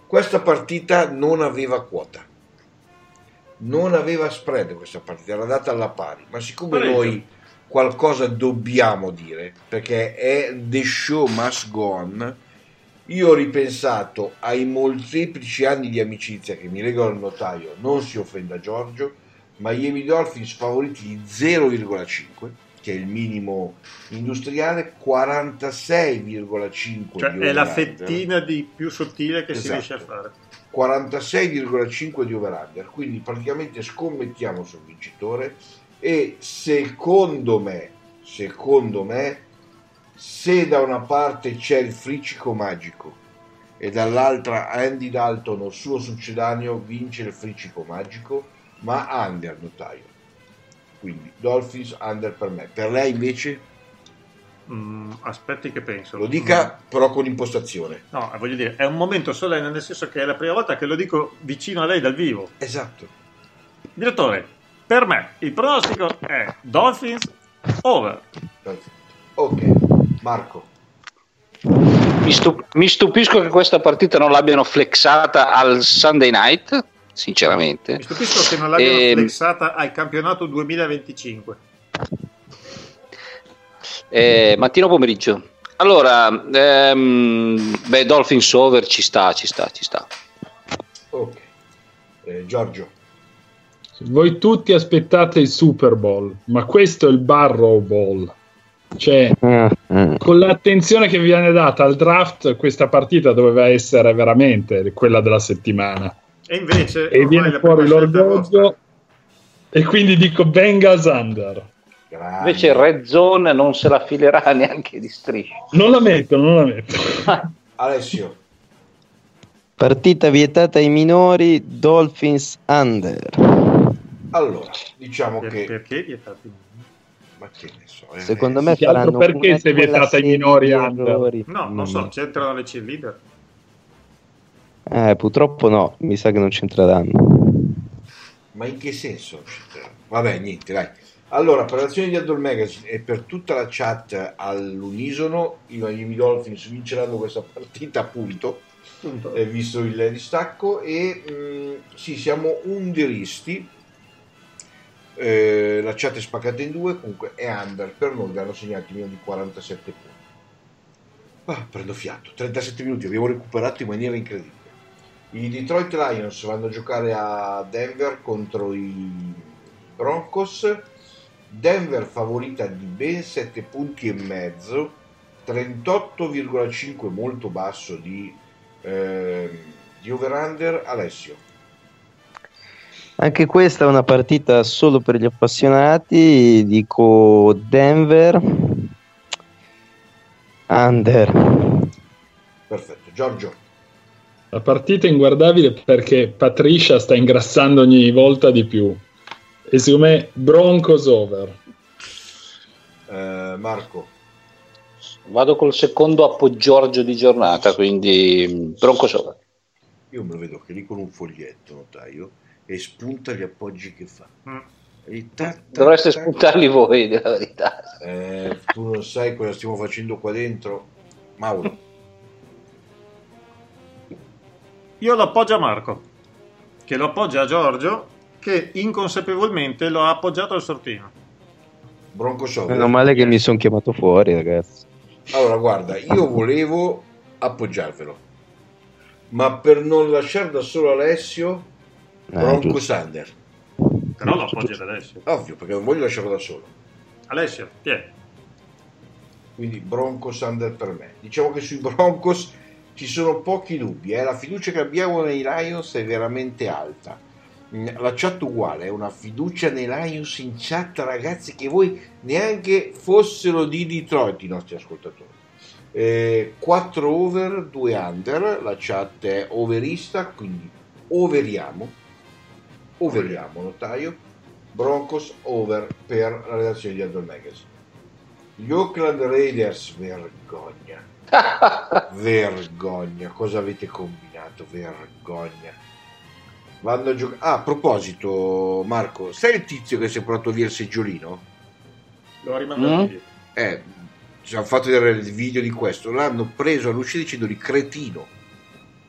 Questa partita non aveva quota, non aveva spread questa partita, era data alla pari, ma siccome Pareggio. noi qualcosa dobbiamo dire, perché è the show must go on, io ho ripensato ai molteplici anni di amicizia che mi legano al notaio, non si offenda Giorgio, Miami Dolphins favoriti di zero virgola cinque, che è il minimo industriale, quarantasei virgola cinque Cioè di è la over-under. fettina di più sottile che si Esatto. riesce a fare. quarantasei virgola cinque di over-under, quindi praticamente scommettiamo sul vincitore e secondo me, secondo me, se da una parte c'è il friccico magico e dall'altra Andy Dalton o suo succedaneo, vince il friccico magico, ma under notaio. Quindi Dolphins under per me. Per lei invece? Mm, aspetti che penso. Lo dica Mm. però con impostazione. No, voglio dire, è un momento solenne, nel senso che è la prima volta che lo dico vicino a lei dal vivo. Esatto. Direttore, per me il pronostico è Dolphins over. Perfetto. Ok, Marco. Mi, stup- mi stupisco che questa partita non l'abbiano flexata al Sunday night, sinceramente. Mi stupisco che non l'abbiano Ehm, flexata al campionato duemilaventicinque. Eh, mattino pomeriggio. Allora, ehm, beh, Dolphins over ci sta, ci sta, ci sta. Ok. Eh, Giorgio. Voi tutti aspettate il Super Bowl, ma questo è il Barrow Bowl. Cioè, Ah, ah. con l'attenzione che viene data al draft, questa partita doveva essere veramente quella della settimana. E invece E ormai viene la fuori prima scelta è vostra. l'orgoglio, e quindi dico Bengals under. Grande. Invece il Red Zone non se la filerà neanche di striscia. Non la metto, non la metto. Alessio. Partita vietata ai minori, Dolphins under. Allora, diciamo Per- che... Perché vietati? Ma che ne so. eh, Secondo eh, me Che altro faranno perché una si è di quella vietata ai serie minori di under? errori. No, non so, c'entrano le cheerleader. Eh, purtroppo no, mi sa che non c'entreranno. Ma in che senso? Vabbè, niente, dai. Allora, per l'azione di Adol Magazine e per tutta la chat all'unisono, i Miami Dolphins vinceranno questa partita, punto. Punto. Eh, visto il distacco. E mh, sì, siamo underisti. Eh, la chat è spaccata in due. Comunque è under per noi, hanno segnati meno di quarantasette punti. Ah, prendo fiato. trentasette minuti, abbiamo recuperato in maniera incredibile. I Detroit Lions vanno a giocare a Denver contro i Broncos. Denver favorita di ben sette punti e mezzo, trentotto virgola cinque molto basso di, eh, di over-under. Alessio. Anche questa è una partita solo per gli appassionati, dico Denver under. Perfetto. Giorgio. La partita è inguardabile perché Patricia sta ingrassando ogni volta di più. E secondo me Broncos over. Eh, Marco. Vado col secondo appoggio di giornata, quindi Broncos over. Io me lo vedo che lì con un foglietto, notaio, e spunta gli appoggi che fa. Mm. E ta- ta- Dovreste ta- spuntarli voi, della verità. Eh, tu non sai cosa stiamo facendo qua dentro, Mauro. Io lo appoggio a Marco, che lo appoggia a Giorgio, che inconsapevolmente lo ha appoggiato al sortino. Broncos over. Meno male che mi sono chiamato fuori, ragazzi. Allora, guarda, io volevo appoggiarvelo, ma per non lasciare da solo Alessio, Eh, Broncos giusto. under. Però lo appoggia ad Alessio. Ovvio, perché non voglio lasciarlo da solo. Alessio, tieni. Quindi Broncos under per me. Diciamo che sui Broncos ci sono pochi dubbi, eh. La fiducia che abbiamo nei Lions è veramente alta. La chat uguale, è una fiducia nei Lions in chat, ragazzi, che voi neanche fossero di Detroit i nostri ascoltatori. Eh, quattro over, due under, la chat è overista, quindi overiamo, overiamo, notaio. Broncos over per la redazione di Adol Magazine. Gli Oakland Raiders, vergogna, vergogna, cosa avete combinato, vergogna. Vanno a giocare. Ah, a proposito, Marco, sai il tizio che si è portato via il seggiolino? L'ho rimandato Mm? via. Eh, ci hanno fatto vedere il video di questo. L'hanno preso all'uscita dicendogli cretino.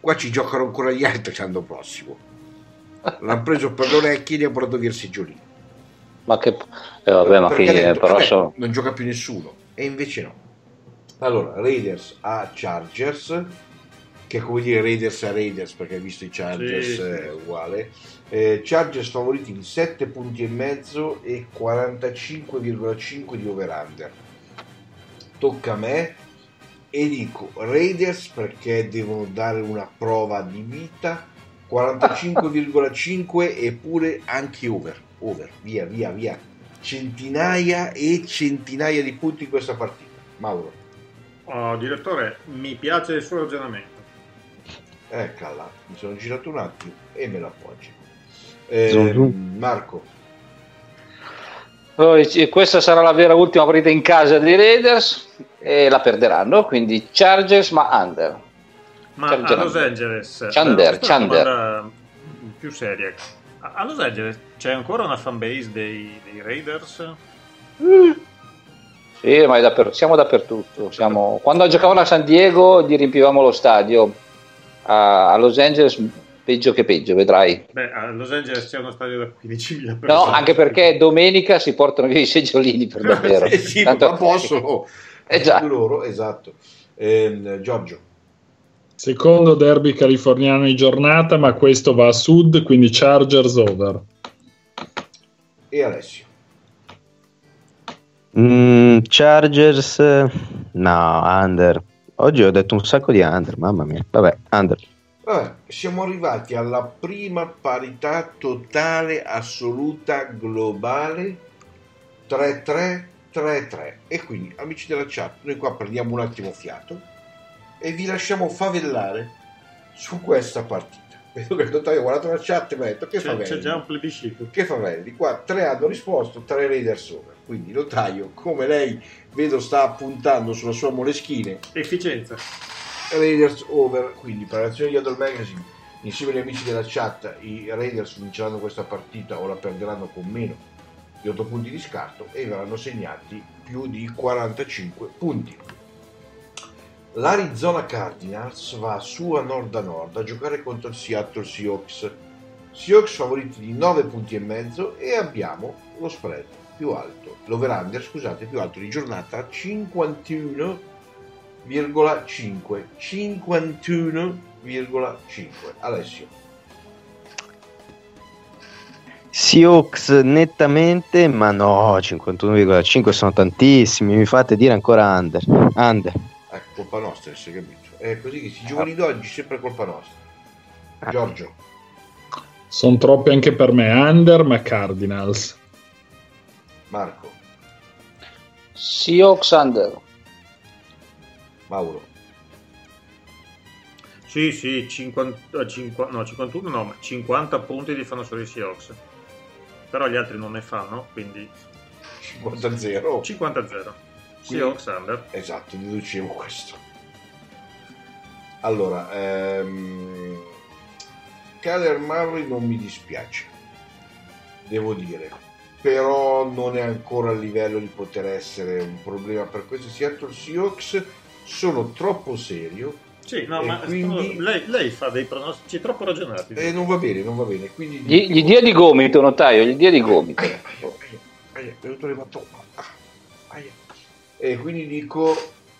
qua ci giocano ancora gli altri l'anno prossimo. L'hanno preso per le orecchie e ne ha portato via il seggiolino. Ma che eh, vabbè, ma Perché ha fine, detto, però "Vabbè, so- non gioca più nessuno", e invece no. Allora, Raiders a Chargers, che è come dire Raiders a Raiders, perché hai visto i Chargers, Sì, sì. è uguale. Eh, Chargers favoriti di sette punti e mezzo e quarantacinque virgola cinque di over-under. Tocca a me e dico Raiders perché devono dare una prova di vita, quarantacinque virgola cinque, e pure anche over, over, via, via, via. Centinaia e centinaia di punti in questa partita. Mauro. Oh, direttore, mi piace il suo ragionamento. Eccola, mi sono girato un attimo e me lo appoggi. Eh, Zoom, zoom. Marco. Poi, e questa sarà la vera ultima partita in casa dei Raiders e la perderanno, quindi Chargers ma under. Ma Charger a Los under. Angeles, Chander, questa è una Chander. domanda più seria. A a Los Angeles c'è ancora una fanbase dei, dei Raiders? Sì, ma è dapper- siamo dappertutto. Siamo... Quando giocavano a San Diego gli riempivamo lo stadio. A, a Los Angeles peggio che peggio, vedrai. Beh, a Los Angeles c'è uno stadio da quindicimila persone. No, anche perché domenica si portano via i seggiolini per davvero. Eh sì, Tanto- ma possono. Eh già. Loro, esatto. Ehm, Giorgio. Secondo derby californiano di giornata, ma questo va a sud, quindi Chargers over. E Alessio. Mm, Chargers, no, under. Oggi ho detto un sacco di under, mamma mia. Vabbè, under. Vabbè, siamo arrivati alla prima parità totale assoluta globale, tre tre tre tre, e quindi amici della chat, noi qua prendiamo un attimo fiato e vi lasciamo favellare su questa partita. Vedo che il notaio ha guardato la chat e mi ha detto che C'è, favelli, c'è già un plebiscito. che favelli, qua tre hanno risposto, tre Raiders over, quindi notaio, come lei vedo sta puntando sulla sua moleschine, Efficienza. Raiders over. Quindi per l'azione di Adol Magazine, insieme agli amici della chat, i Raiders vinceranno questa partita o la perderanno con meno di otto punti di scarto e verranno segnati più di quarantacinque punti. L'Arizona Cardinals va su a nord a nord a giocare contro il Seattle Seahawks. Seahawks favoriti di nove punti e mezzo e abbiamo lo spread più alto, l'over-under, scusate, più alto di giornata, cinquantuno virgola cinque. cinquantuno virgola cinque. Alessio. Seahawks nettamente, ma no, cinquantuno virgola cinque sono tantissimi, mi fate dire ancora under. Under. Ecco, colpa nostra, si è capito. È così che si giovani d'oggi, sempre colpa nostra. Giorgio. Sono troppi anche per me, under, ma Cardinals. Marco. Seahawks under. Mauro. Sì, sì, cinquanta, cinquanta, no, cinquantuno no, ma cinquanta punti li fanno solo i Seahawks. Però gli altri non ne fanno, quindi cinquanta a zero. cinquanta a zero. Seahawks under. Esatto, deducevo questo. Allora, ehm, Kyler Murray non mi dispiace, devo dire, però non è ancora a livello di poter essere un problema per questi Seattle Seahawks. Sono troppo serio. Sì, no, E ma quindi- lei, lei fa dei pronostici troppo ragionati. E non va bene, non va bene. Quindi Gli, gli dia di gomito, notaio, gli dia di gomito. Aia, aia, aia, aia, è venuto l'ematoma. Ah, aia. E quindi dico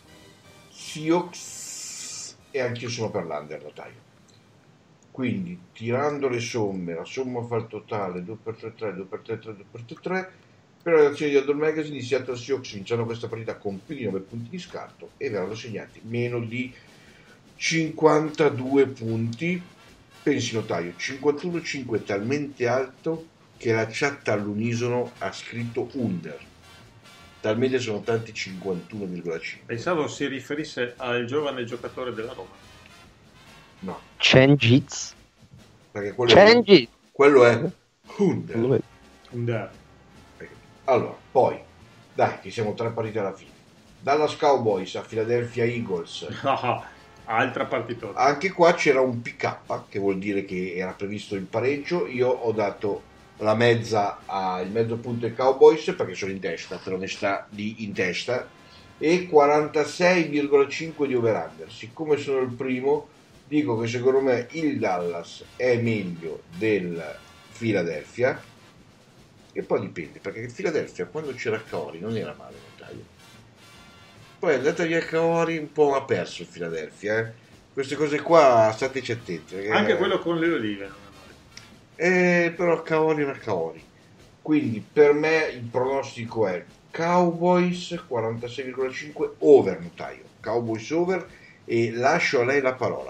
Seahawks, e anch'io sono per l'under, notaio. Quindi tirando le somme, la somma fa il totale due per tre tre, due per tre tre, due per tre tre. Per la redazione di Adol Magazine, i Seattle Seahawks vinceranno questa partita con più di nove punti di scarto e verranno segnati meno di cinquantadue punti. Pensi, notaio, cinquantuno cinque è talmente alto che la chat all'unisono ha scritto under, talmente sono tanti cinquantuno virgola cinque. Pensavo si riferisse al giovane giocatore della Roma. No, Changiz. perché quello è, Changiz. quello è under. Under. Allora, poi dai, che siamo tre partite alla fine. Dallas Cowboys a Philadelphia Eagles. Ah, altra partitona. Anche qua c'era un P K, che vuol dire che era previsto il pareggio. Io ho dato la mezza al mezzo punto ai Cowboys perché sono in testa, per onestà di in testa, e quarantasei virgola cinque di over-under. Siccome sono il primo, dico che secondo me il Dallas è meglio del Philadelphia, e poi dipende, perché il Philadelphia quando c'era Cori non era male notaio, poi è andata via Cori, un po' ha perso il Philadelphia, eh. Queste cose qua stateci attenti, perché... Anche quello con le olive non è male. Eh, però Cavoli era Cavoli. Quindi per me il pronostico è Cowboys quarantasei virgola cinque over notaio. Cowboys over, e lascio a lei la parola.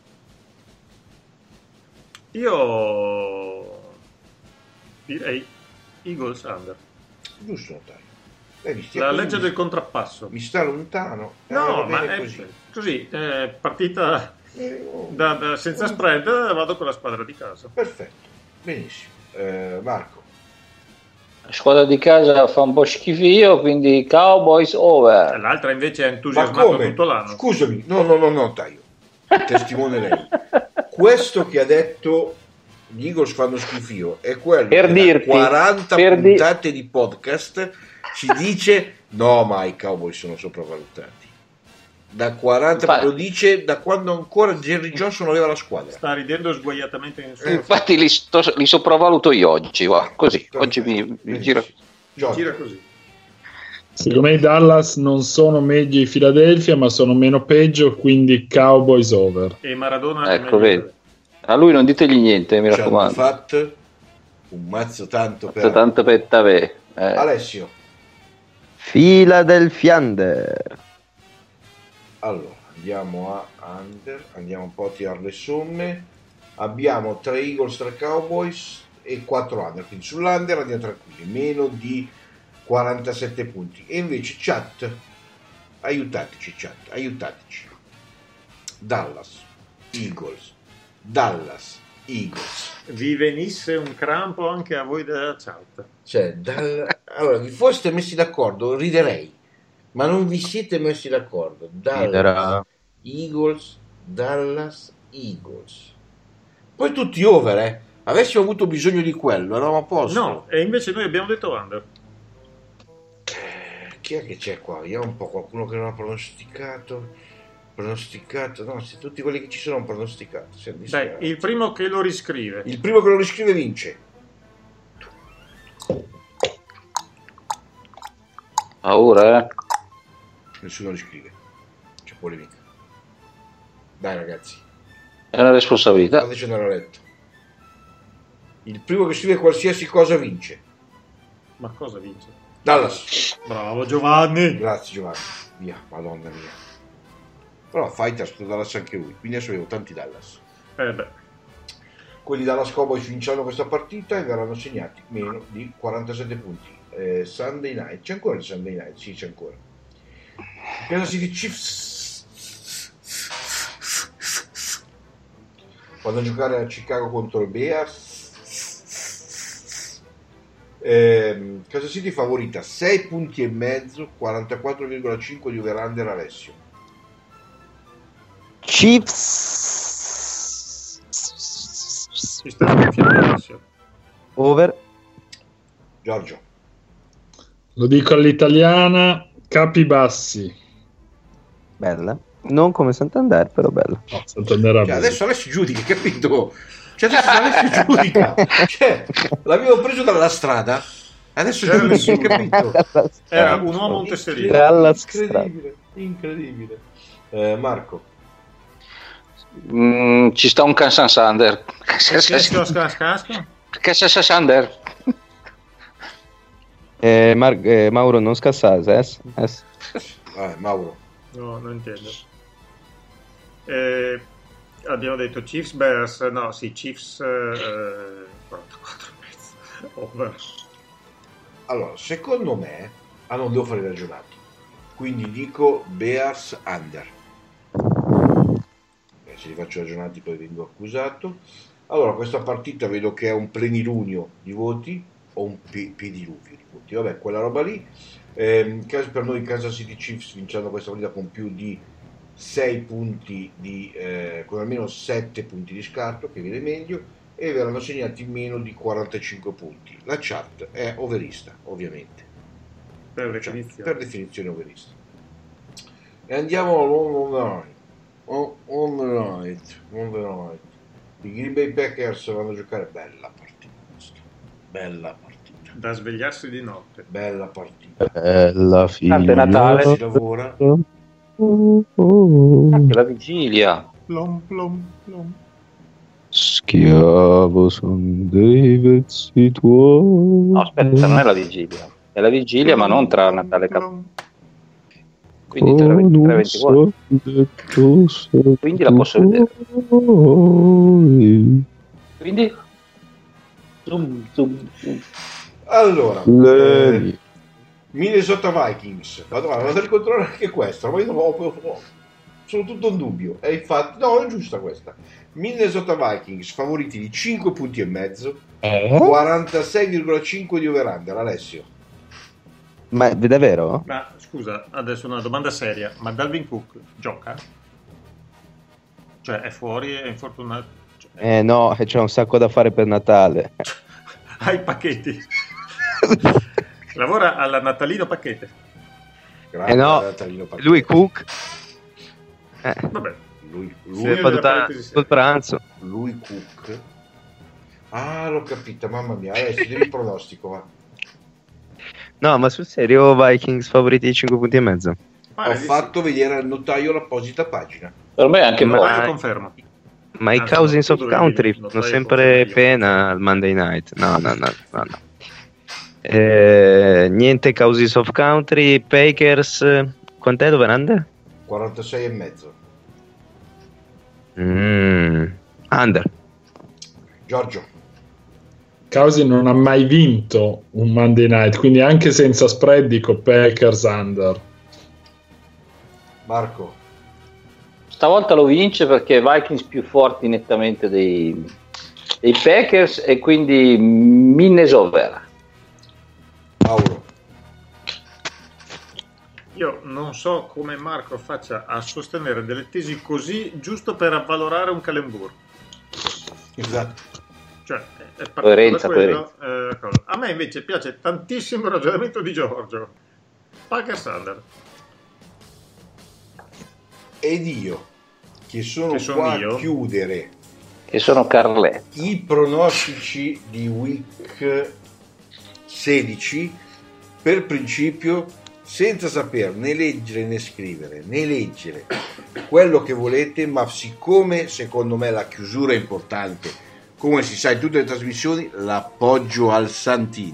Io direi Eagles under. Giusto notaio. Lei mi stia La così, legge mi- del contrappasso. Mi sta lontano. Eh, No, va ma bene è così. così, eh, partita Eh, oh, da, da- senza spread, vado con la squadra di casa. Perfetto, benissimo. Eh, Marco. La squadra di casa fa un po' schifio, quindi Cowboys over. L'altra invece è Ma entusiasmato come? tutto l'anno. Scusami, no, no, no, no, notaio. Testimone lei. Questo che ha detto gli Eagles fanno schifio è quello Per che dirti, da quaranta per di- puntate di podcast ci dice no, ma i Cowboys sono sopravvalutati. Da quaranta, Infatti- lo dice da quando ancora Jerry Johnson aveva la squadra. Sta ridendo sguaiatamente in su. Eh, Infatti li, sto- li sopravvaluto io oggi, va, così, oggi mi, mi Benissimo. giro. Giorgio. Gira così. Secondo me i Dallas non sono meglio i Philadelphia, ma sono meno peggio, quindi Cowboys over. E Maradona è Ecco, meglio. vedi. A lui non ditegli niente, mi Ci hanno raccomando. fatto un mazzo tanto per Tanto per te, eh. Alessio. Philadelphia under. Allora, andiamo a under, andiamo un po' a tirare le somme. Abbiamo tre Eagles, tre Cowboys e quattro under, quindi sull'under andiamo tranquilli, meno di quarantasette punti. E invece chat, aiutateci chat, aiutateci. Dallas, Eagles, Dallas, Eagles. Vi venisse un crampo anche a voi della chat. Cioè, dal... allora, vi foste messi d'accordo, riderei, ma non vi siete messi d'accordo. Dallas, Riderà. Eagles, Dallas, Eagles. Poi tutti over, eh. Avessimo avuto bisogno di quello, eravamo a posto. No, e invece noi abbiamo detto under. Eh, Chi è che c'è qua? Vediamo un po', qualcuno che non ha pronosticato. Pronosticato, no, se tutti quelli che ci sono hanno pronosticato. Siamo Dai, disperati. il primo che lo riscrive. Il primo che lo riscrive vince. Paura, eh? Nessuno riscrive. C'è polemica. Dai ragazzi, È una responsabilità. fateci andare a letto. Il primo che scrive qualsiasi cosa vince. Ma cosa vince? Dallas. Bravo Giovanni. Grazie Giovanni. Via, madonna mia. Però Fighters tu Dallas anche lui, quindi adesso avevo tanti Dallas. Eh beh, Quelli Dallas Cowboys vinceranno questa partita e verranno segnati meno di quarantasette punti. Eh, Sunday Night, c'è ancora il Sunday Night? Sì, c'è ancora. Kansas City Chiefs vanno a giocare a Chicago contro i Bears. Eh, Kansas City favorita sei punti e mezzo, quarantaquattro virgola cinque di over-under. Alessio. Chiefs ci sta iniziando adesso. over. Giorgio. Lo dico all'italiana, capi bassi. Bella. Non come Santander, però bella. No, Santander ha Cioè, bene. adesso Alessio giudica, capito? Cioè adesso Alessio giudica. Cioè, l'avevo preso dalla strada, adesso C'era giudica, nessuno. capito? Era un uomo un tesserino. Dalla strada. Incredibile, incredibile. Eh, Marco. Mm, ci sta un Kansas Under. Casco, casco, casco. Kansas Under. Eh, Mar- eh, Mauro, non scassare, eh? Eh. Ah, Mauro. No, non intendo. Eh, abbiamo detto Chiefs Bears, no, sì, Chiefs eh, quarantaquattro e mezzo. Over. Allora, secondo me, ah non devo fare i ragionati, quindi dico Bears under. Eh, se li faccio ragionati poi vengo accusato. Allora, questa partita vedo che è un plenilunio di voti o un pi- pediluvio di voti, vabbè, quella roba lì. Eh, per noi Kansas City Chiefs vinceranno questa partita con più di sei punti di, eh, con almeno sette punti di scarto, che viene meglio, e verranno segnati meno di quarantacinque punti. La chat è overista, ovviamente, Per Chat, definizione. per definizione overista. E andiamo all online. on, on the night, on the night. I Green Bay Packers vanno a giocare bella partita, bella partita, da svegliarsi di notte, bella partita, Bella figlia. Tanto è Natale. si lavora. Anche la vigilia. plom plom plom. Schiavo son dei vezzi tuoi. No, aspetta, non è la vigilia. È la vigilia, ma non tra Natale e Capodanno. Quindi tra ventitré e ventiquattro. Quindi la posso vedere. Quindi zoom, zoom, zoom. Allora, eh, Minnesota Vikings, vado, vado a ricontrollare anche questa, ma io ho, ho, ho, sono tutto in dubbio, e infatti, no, è giusta questa. Minnesota Vikings favoriti di cinque punti e mezzo, quarantasei virgola cinque di over-under. Alessio, Ma è davvero? Ma scusa, adesso una domanda seria, ma Dalvin Cook gioca? Cioè è fuori, è infortunato? Cioè, Eh no, c'è un sacco da fare per Natale. ha i pacchetti. Lavora alla Natalino Pacchette. grande Eh no, Natalino Pacchetti. lui Cook. Eh, Vabbè, lui, si lui, è fatto ta- col pranzo. lui Cook. Ah, l'ho capita, mamma mia, adesso devi il pronostico, va. No, ma sul serio Vikings favoriti di cinque punti e mezzo. pare Ho di sì. fatto vedere al notaio l'apposita pagina. Per me anche Ma- no. Ma io confermo. Ma i Anzi, Cousins tu of dovevi Country dire, non fanno fai sempre confermo io. pena al Monday night. No, no, no, no, no. Eh, niente Cousins of Country. Packers, quant'è dove under? quarantasei e mezzo. Mm, under. Giorgio, Causi non ha mai vinto un Monday Night, quindi anche senza spread dico Packers under. Marco, Stavolta lo vince perché Vikings più forti nettamente dei, dei Packers e quindi Minnesota. Mauro, Io non so come Marco faccia a sostenere delle tesi così giusto per avvalorare un calembour. esatto. Cioè, è partito Coerenza, da quello, eh, cosa. A me invece piace tantissimo il ragionamento di Giorgio. Packers under. Ed io, che sono Che sono qua io? a chiudere Che sono Carletti. i pronostici di week sedici, per principio, senza saper né leggere né scrivere né leggere quello che volete, ma siccome secondo me la chiusura è importante, come si sa in tutte le trasmissioni, l'appoggio al Santini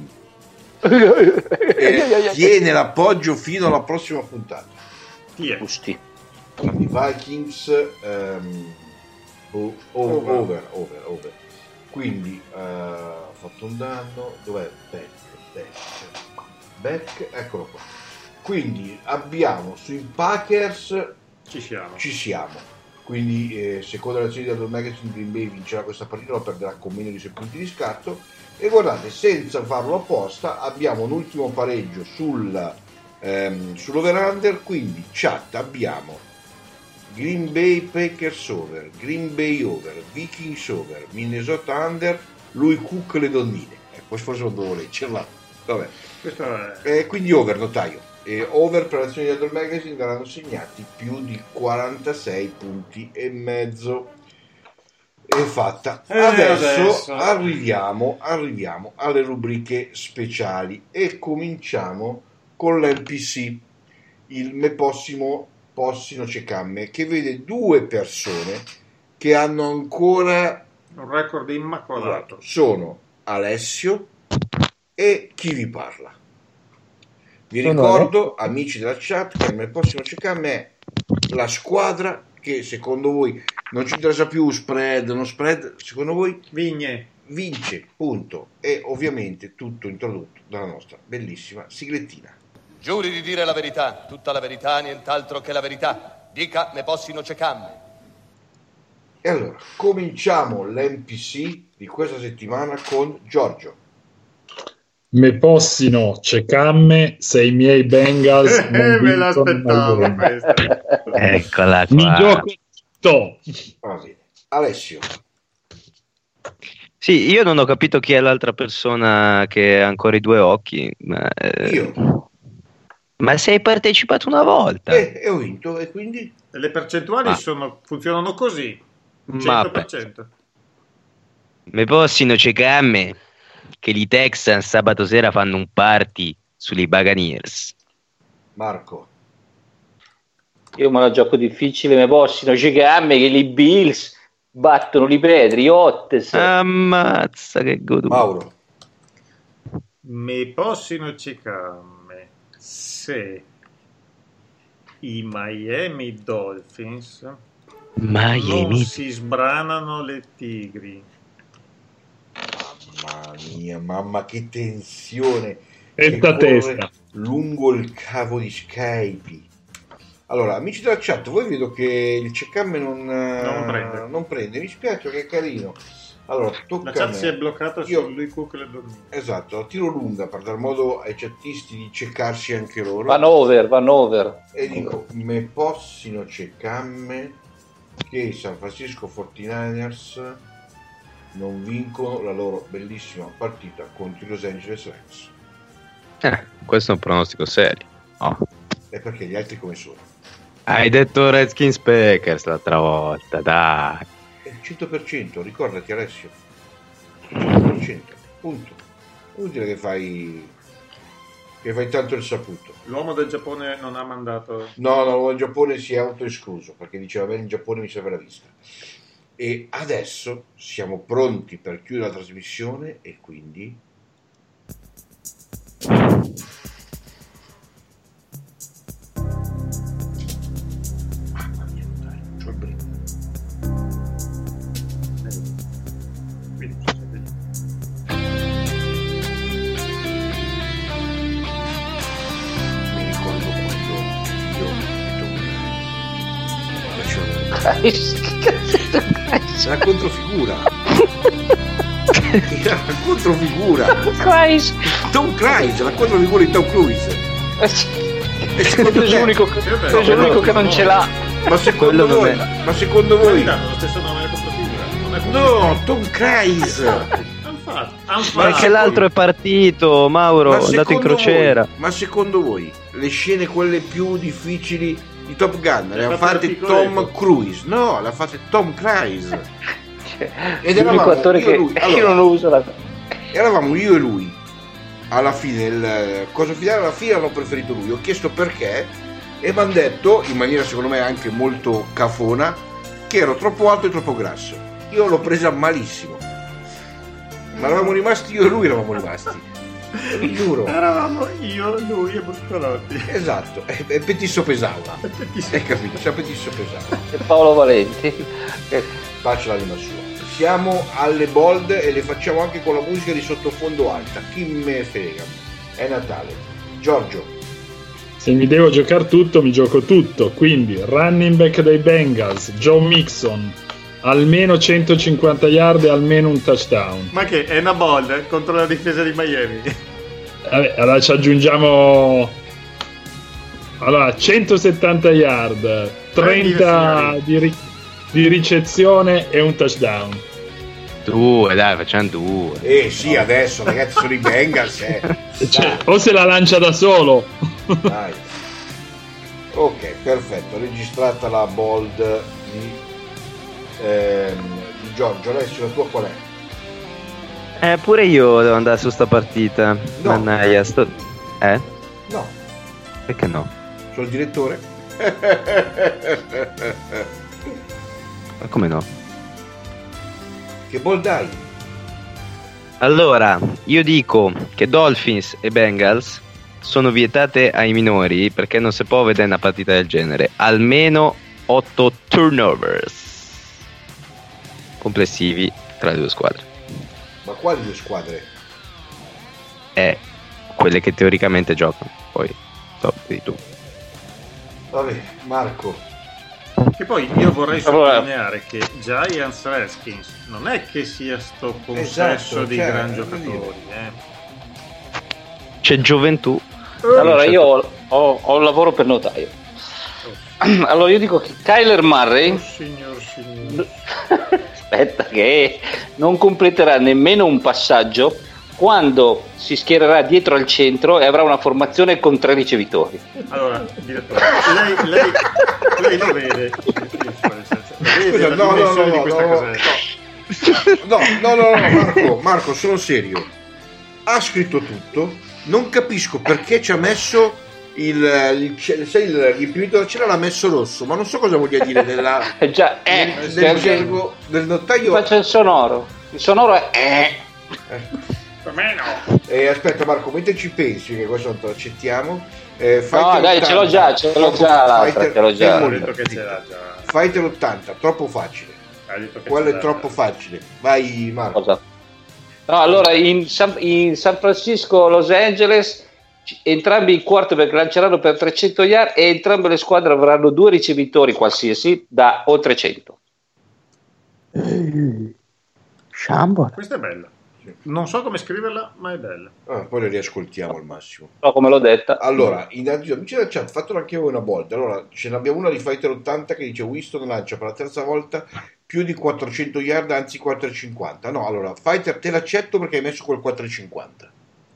e tiene l'appoggio fino alla prossima puntata. Chi è? Giusti. Quindi Vikings ehm, o- over, over, over, over. Quindi eh, ho fatto un danno. Dov'è? Back, back, back, eccolo qua. Quindi abbiamo sui Packers, Ci siamo. ci siamo. Quindi eh, secondo la serie del Magazine, Green Bay vincerà questa partita, lo perderà con meno di sei punti di scarto. E guardate, senza farlo apposta, abbiamo un ultimo pareggio sul, ehm, sull'over-under. Quindi chat abbiamo Green Bay Packers over, Green Bay over, Vikings over, Minnesota under, lui Cook le donnine. Eh, poi forse non dovevo leggerla. Vabbè. Questo è... Eh, quindi over, notaio. E over per l'azione di Adol Magazine verranno segnati più di quarantasei punti e mezzo. È fatta. Eh, Adesso, adesso. Arriviamo, arriviamo alle rubriche speciali e cominciamo con l'M P C, il Me Possimo Possino Cecamme, che vede due persone che hanno ancora un record immacolato. sono Alessio e chi vi parla. Vi Sono ricordo, amici della chat, che nel prossimo Cecamme è la squadra che secondo voi non ci interessa più spread, non spread, secondo voi Vigne. vince, punto. E ovviamente tutto introdotto dalla nostra bellissima siglettina. Giuri di dire la verità, tutta la verità, nient'altro che la verità. Dica, ne possino cecamme. E allora, cominciamo l'M P C di questa settimana con Giorgio. Me possino cecamme se i miei Bengals Eh, non me vincono l'aspettavo mai. questa. Eccola Mi qua. gioco tutto. Ah, sì. Alessio, Sì, io non ho capito chi è l'altra persona che ha ancora i due occhi. Ma, eh, io, Ma sei partecipato una volta. Eh, e ho vinto, e quindi? E le percentuali Ma- sono, funzionano così, Ma cento per cento. mi possino ciecare a me che i Texans sabato sera fanno un party sugli Buccaneers. Marco. Io me la gioco difficile, mi possono ciecare che i Bills battono i Patriots. Ammazza che goduto. Mauro. Mi possino ciecare se i Miami Dolphins non Miami. si sbranano le Tigri. Mamma mia, mamma che tensione. Testa a che corre testa. lungo il cavo di Skype. Allora, amici della chat, voi vedo che il Ceccamme non, Non prende. non prende. Mi spiace, che è carino. Allora, tocca La a chat me. si è bloccata Io- su lui Cook le dormite. Esatto, la tiro lunga per dar modo ai chattisti di ceccarsi anche loro. Van over, van over. E dico, me possino ceccamme che i San Francisco quarantanovers non vincono la loro bellissima partita contro i Los Angeles Rams. Eh, questo è un pronostico serio. Oh. E perché gli altri come sono? Hai detto Redskins Packers l'altra volta, dai. È il cento per cento, ricordati Alessio. Il cento per cento, punto. Vuol dire che fai che fai tanto il saputo. L'uomo del Giappone non ha mandato. No, no, il Giappone si è autoescluso perché diceva bene in Giappone mi serve la vista. E adesso siamo pronti per chiudere la trasmissione e quindi mamma mia, dai, c'ho il brivido. Quindi, non so se vedi. Mi ricordo quando io facevo la controfigura. Era la controfigura. Tom Cruise, la controfigura di Tom Cruise. E secondo Sei te- l'unico, Vabbè, sei l'unico che non ce l'ha. ma secondo Quello non voi, è. ma secondo Voi voi danno lo stesso nome alla controfigura. Non è no, Tom Cruise. Han fatto. Han fatto. Perché l'altro è partito, Mauro, è andato in secondo crociera. voi- ma secondo voi le scene quelle più difficili di Top Gun le Le ha ha fatte fatte da piccoletto. Tom Cruise? No, le ha fatte Tom Cruise. Ed L'unico eravamo attore io che e lui. io Allora, non uso la. eravamo io e lui alla fine il cosa finale alla fine hanno preferito lui. Ho chiesto perché e mi hanno detto in maniera secondo me anche molto cafona che ero troppo alto e troppo grasso. Io l'ho presa malissimo, ma eravamo rimasti io e lui eravamo rimasti, vi giuro. Eravamo io, lui e Buscolotti. Esatto, e, e Petisso pesava, hai capito? C'è Petisso pesava. E Paolo Valenti. Che- Faccia l'anima sua. Siamo alle bold e le facciamo anche con la musica di sottofondo alta. Chi me frega? È Natale. Giorgio. Se mi devo giocare tutto, mi gioco tutto. Quindi, running back dei Bengals, Joe Mixon, almeno centocinquanta yard e almeno un touchdown. Ma che è una bold contro la difesa di Miami. Vabbè, allora ci aggiungiamo. Allora, centosettanta yard, trenta di, ri- di ricezione e un touchdown. Due, dai, facciamo due. Eh sì, adesso ragazzi sono i Bengals. Eh. Cioè, o se la lancia da solo. Dai. Ok, perfetto. Registrata la bold di, ehm, di Giorgio. Alessio, la tua qual è? Eh, pure io devo andare su sta partita. No. Mannaggia, sto... Eh? No, Perché no? sono il direttore. Ma come no? Che bold hai? Allora, io dico che Dolphins e Bengals sono vietate ai minori perché non si può vedere una partita del genere. Almeno otto turnovers complessivi tra le due squadre. Ma quali due squadre? Eh, quelle che teoricamente giocano. Poi, so, vedi tu. Vabbè, Marco. Che poi io vorrei Allora- sottolineare che Giants Redskins non è che sia sto consesso Esatto, di cioè, gran voglio giocatori. Eh. C'è gioventù. Allora io ho, ho- ho un lavoro per notaio. Allora io dico che Kyler Murray, Oh, signor, signor. aspetta, che non completerà nemmeno un passaggio quando si schiererà dietro al centro e avrà una formazione con tre ricevitori. Allora, direttore, lei, lei, lei lo vede. Scusa, no, no, no, no, no, no, no, no, no, Marco, Marco, sono serio. Ha scritto tutto, non capisco perché ci ha messo il, il, sai, il riempimento della cera l'ha messo rosso, ma non so cosa voglia dire della, già, eh, del, del gergo del notaio. Faccia il sonoro, il sonoro è eh. Eh. Per me no. Eh, aspetta Marco, mentre ci pensi, che questo non te lo accettiamo. Eh, no, dai, ce l'ho già, ce l'ho già l'altra, Fighter, ce l'ho già. Ho detto che ce l'ha già. Fighter ottanta, troppo facile. Quello è troppo facile. Vai Marco. Cosa? No, allora in San, in San Francisco, Los Angeles, entrambi i quarterback lanceranno per trecento yard e entrambe le squadre avranno due ricevitori qualsiasi da oltre cento. Sciambola. Questa è bella. Non so come scriverla, ma è bella. Ah, poi le riascoltiamo al massimo. So come l'ho detta. Allora, innanzitutto, amici della chat, fatelo anche voi una volta. Allora, ce n'abbiamo una di Fighter ottanta che dice Winston lancia per la terza volta più di quattrocento yard, anzi quattrocentocinquanta. No, allora, Fighter te l'accetto perché hai messo quel quattrocentocinquanta.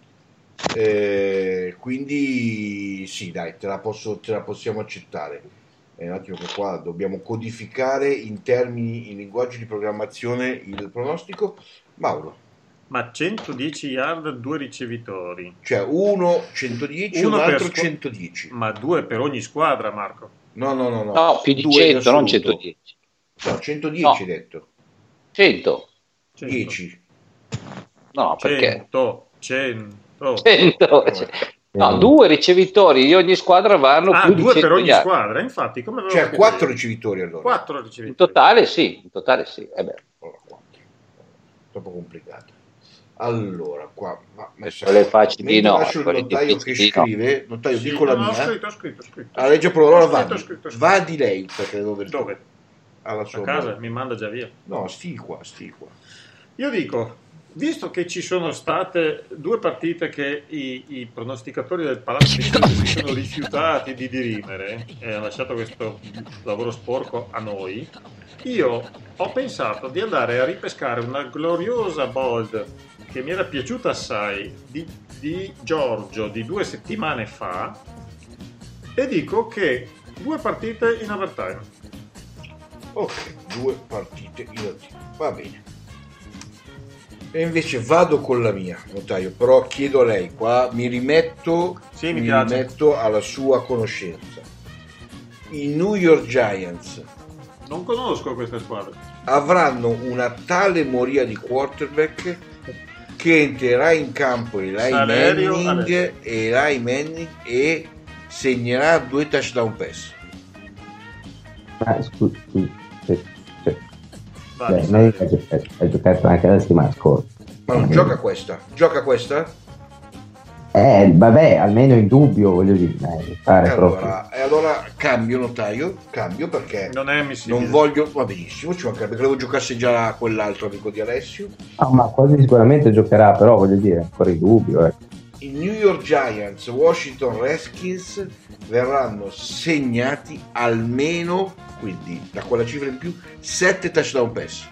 Eh, quindi sì, dai, te la, posso, te la possiamo accettare. È un attimo che qua dobbiamo codificare in termini, in linguaggio di programmazione il pronostico. Mauro. Ma centodieci yard, due ricevitori. Cioè uno centodieci, Uno un altro per squ- centodieci. Ma due per ogni squadra, Marco. No, no, no, no. No, più di Due cento, non assoluto. centodieci. No, centodieci No. hai detto. cento. Cento. dieci. No, perché? Cento. Cento. cento. No, due ricevitori di ogni squadra vanno Ah, più di due cento per ogni yard. squadra. Infatti, come avevo Cioè capito quattro io. ricevitori allora. Quattro In ricevitori. totale sì, in totale sì. Eh beh. Allora, quattro. Troppo complicato. Allora, qua ma messa Quelle facili mentre no, lascio il quelle notaio che difficili no. scrive, notaio Sì, dico la no, no, mia. Ho scritto, ho scritto, ho scritto. Ah, legge però allora Ho scritto, va, ho scritto, ho scritto. va di lei perché dove Dove? alla A sua casa mano. mi manda già via. No, sti qua, sti qua. Io dico, visto che ci sono state due partite che i, i pronosticatori del Palazzo di Siena si sono rifiutati di dirimere e hanno lasciato questo lavoro sporco a noi, io ho pensato di andare a ripescare una gloriosa bold che mi era piaciuta assai di, di Giorgio di due settimane fa e dico che due partite in overtime. Ok, due partite in attimo. Va bene. E invece vado con la mia, notaio, però chiedo a lei, qua mi rimetto, Sì, mi mi piace. rimetto alla sua conoscenza. I New York Giants Non conosco queste squadre. avranno una tale moria di quarterback che entrerà in campo Eli Salerio, Manning, Alessio. Eli Manning e segnerà due touchdown pass. Ah, scusi, scusi, sì, sì. Vai, Beh, Salerio. lei ha giocato, ha giocato anche la settimana scorsa. Ma non gioca questa? Gioca questa? Eh, vabbè, almeno in dubbio, voglio dire, eh, fare E proprio. allora, e allora cambio, notaio, cambio perché Non è ammissibile. non voglio, va benissimo, ci mancherebbe, credevo giocasse già quell'altro amico di Alessio. Ah, ma quasi sicuramente giocherà, però voglio dire, ancora in dubbio, ecco. I New York Giants, Washington Redskins verranno segnati almeno, quindi da quella cifra in più, sette touchdown pass.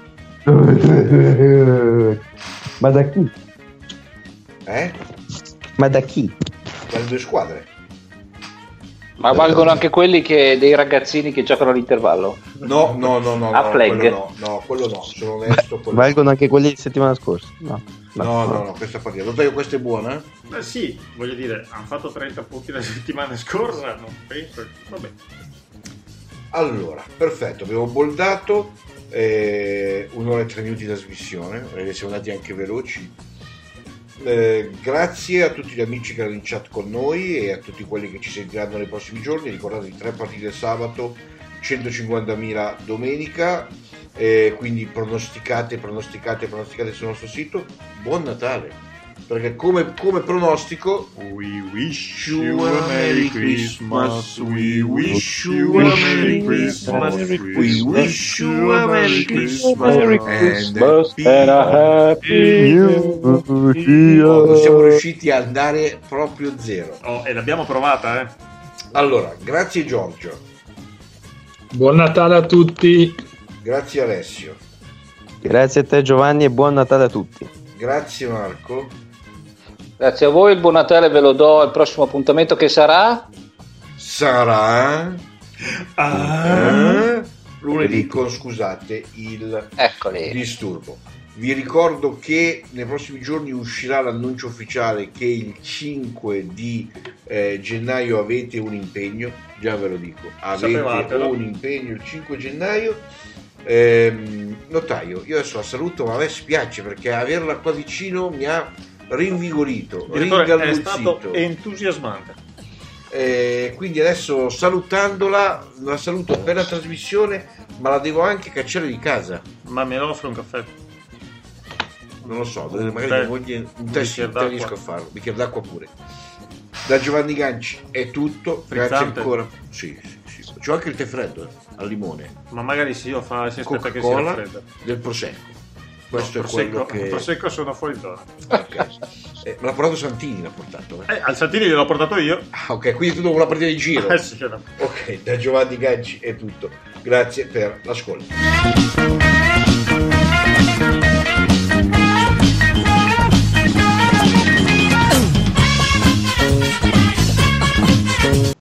Ma da chi? Eh? Ma da chi? Dalle due squadre. Ma valgono anche quelli che dei ragazzini che giocano all'intervallo? No, no, no, no, A no, flag. quello no, no, quello no, sono onesto. Quello Valgono anche quelli di settimana scorsa? No. no, no, no, questa partita. Notaio, questa è buona? Beh, sì, voglio dire, hanno fatto trenta punti la settimana scorsa, non penso. Vabbè. Allora, perfetto, abbiamo boldato eh, un'ora e tre minuti di trasmissione, perché siamo andati anche veloci. Eh, grazie a tutti gli amici che erano in chat con noi e a tutti quelli che ci sentiranno nei prossimi giorni. Ricordate tre partite sabato, centocinquantamila domenica, eh, quindi pronosticate, pronosticate, pronosticate sul nostro sito. Buon Natale, perché come, come pronostico We wish you a Merry Christmas, we wish you a Merry Christmas, we wish you a Merry Christmas and a Happy New Year. Oh, non siamo riusciti a andare proprio zero. Oh, e l'abbiamo provata, eh. Allora, grazie Giorgio, Buon Natale a tutti. grazie Alessio, Grazie a te Giovanni e buon Natale a tutti. Grazie Marco. Grazie a voi, il buon Natale ve lo do al prossimo appuntamento che sarà? Sarà Ah. eh, lunedì con, scusate, il Eccoli. disturbo. Vi ricordo che nei prossimi giorni uscirà l'annuncio ufficiale che il cinque di eh, gennaio avete un impegno, già ve lo dico, avete Sapevatelo. un impegno il cinque gennaio. Ehm, notaio, io adesso la saluto, ma a me spiace perché averla qua vicino mi ha rinvigorito, Direttore, è ringalluzzito. stato entusiasmante. Eh, quindi adesso salutandola, la saluto per la trasmissione, ma la devo anche cacciare di casa. Ma me lo offre un caffè? Non lo so, magari tè, devo voglia- un un test bicchiere non d'acqua. riesco a farlo, un bicchiere d'acqua pure. Da Giovanni Ganci è tutto, Frizzante? grazie ancora. Sì, sì, sì. C'ho anche il tè freddo eh, al limone, Ma magari sì, io fa, si aspetta che si Coca-Cola, raffredda. del prosecco. Questo No, è quello prosecco, che prosecco sono fuori zona. Ok. Eh, me l'ha portato Santini, l'ha portato. Eh. Eh, al Santini gliel'ho portato io. Ah, ok, quindi tu dopo la partita di giro. Eh sì, no. Ok, da Giovanni Ganci è tutto. Grazie per l'ascolto.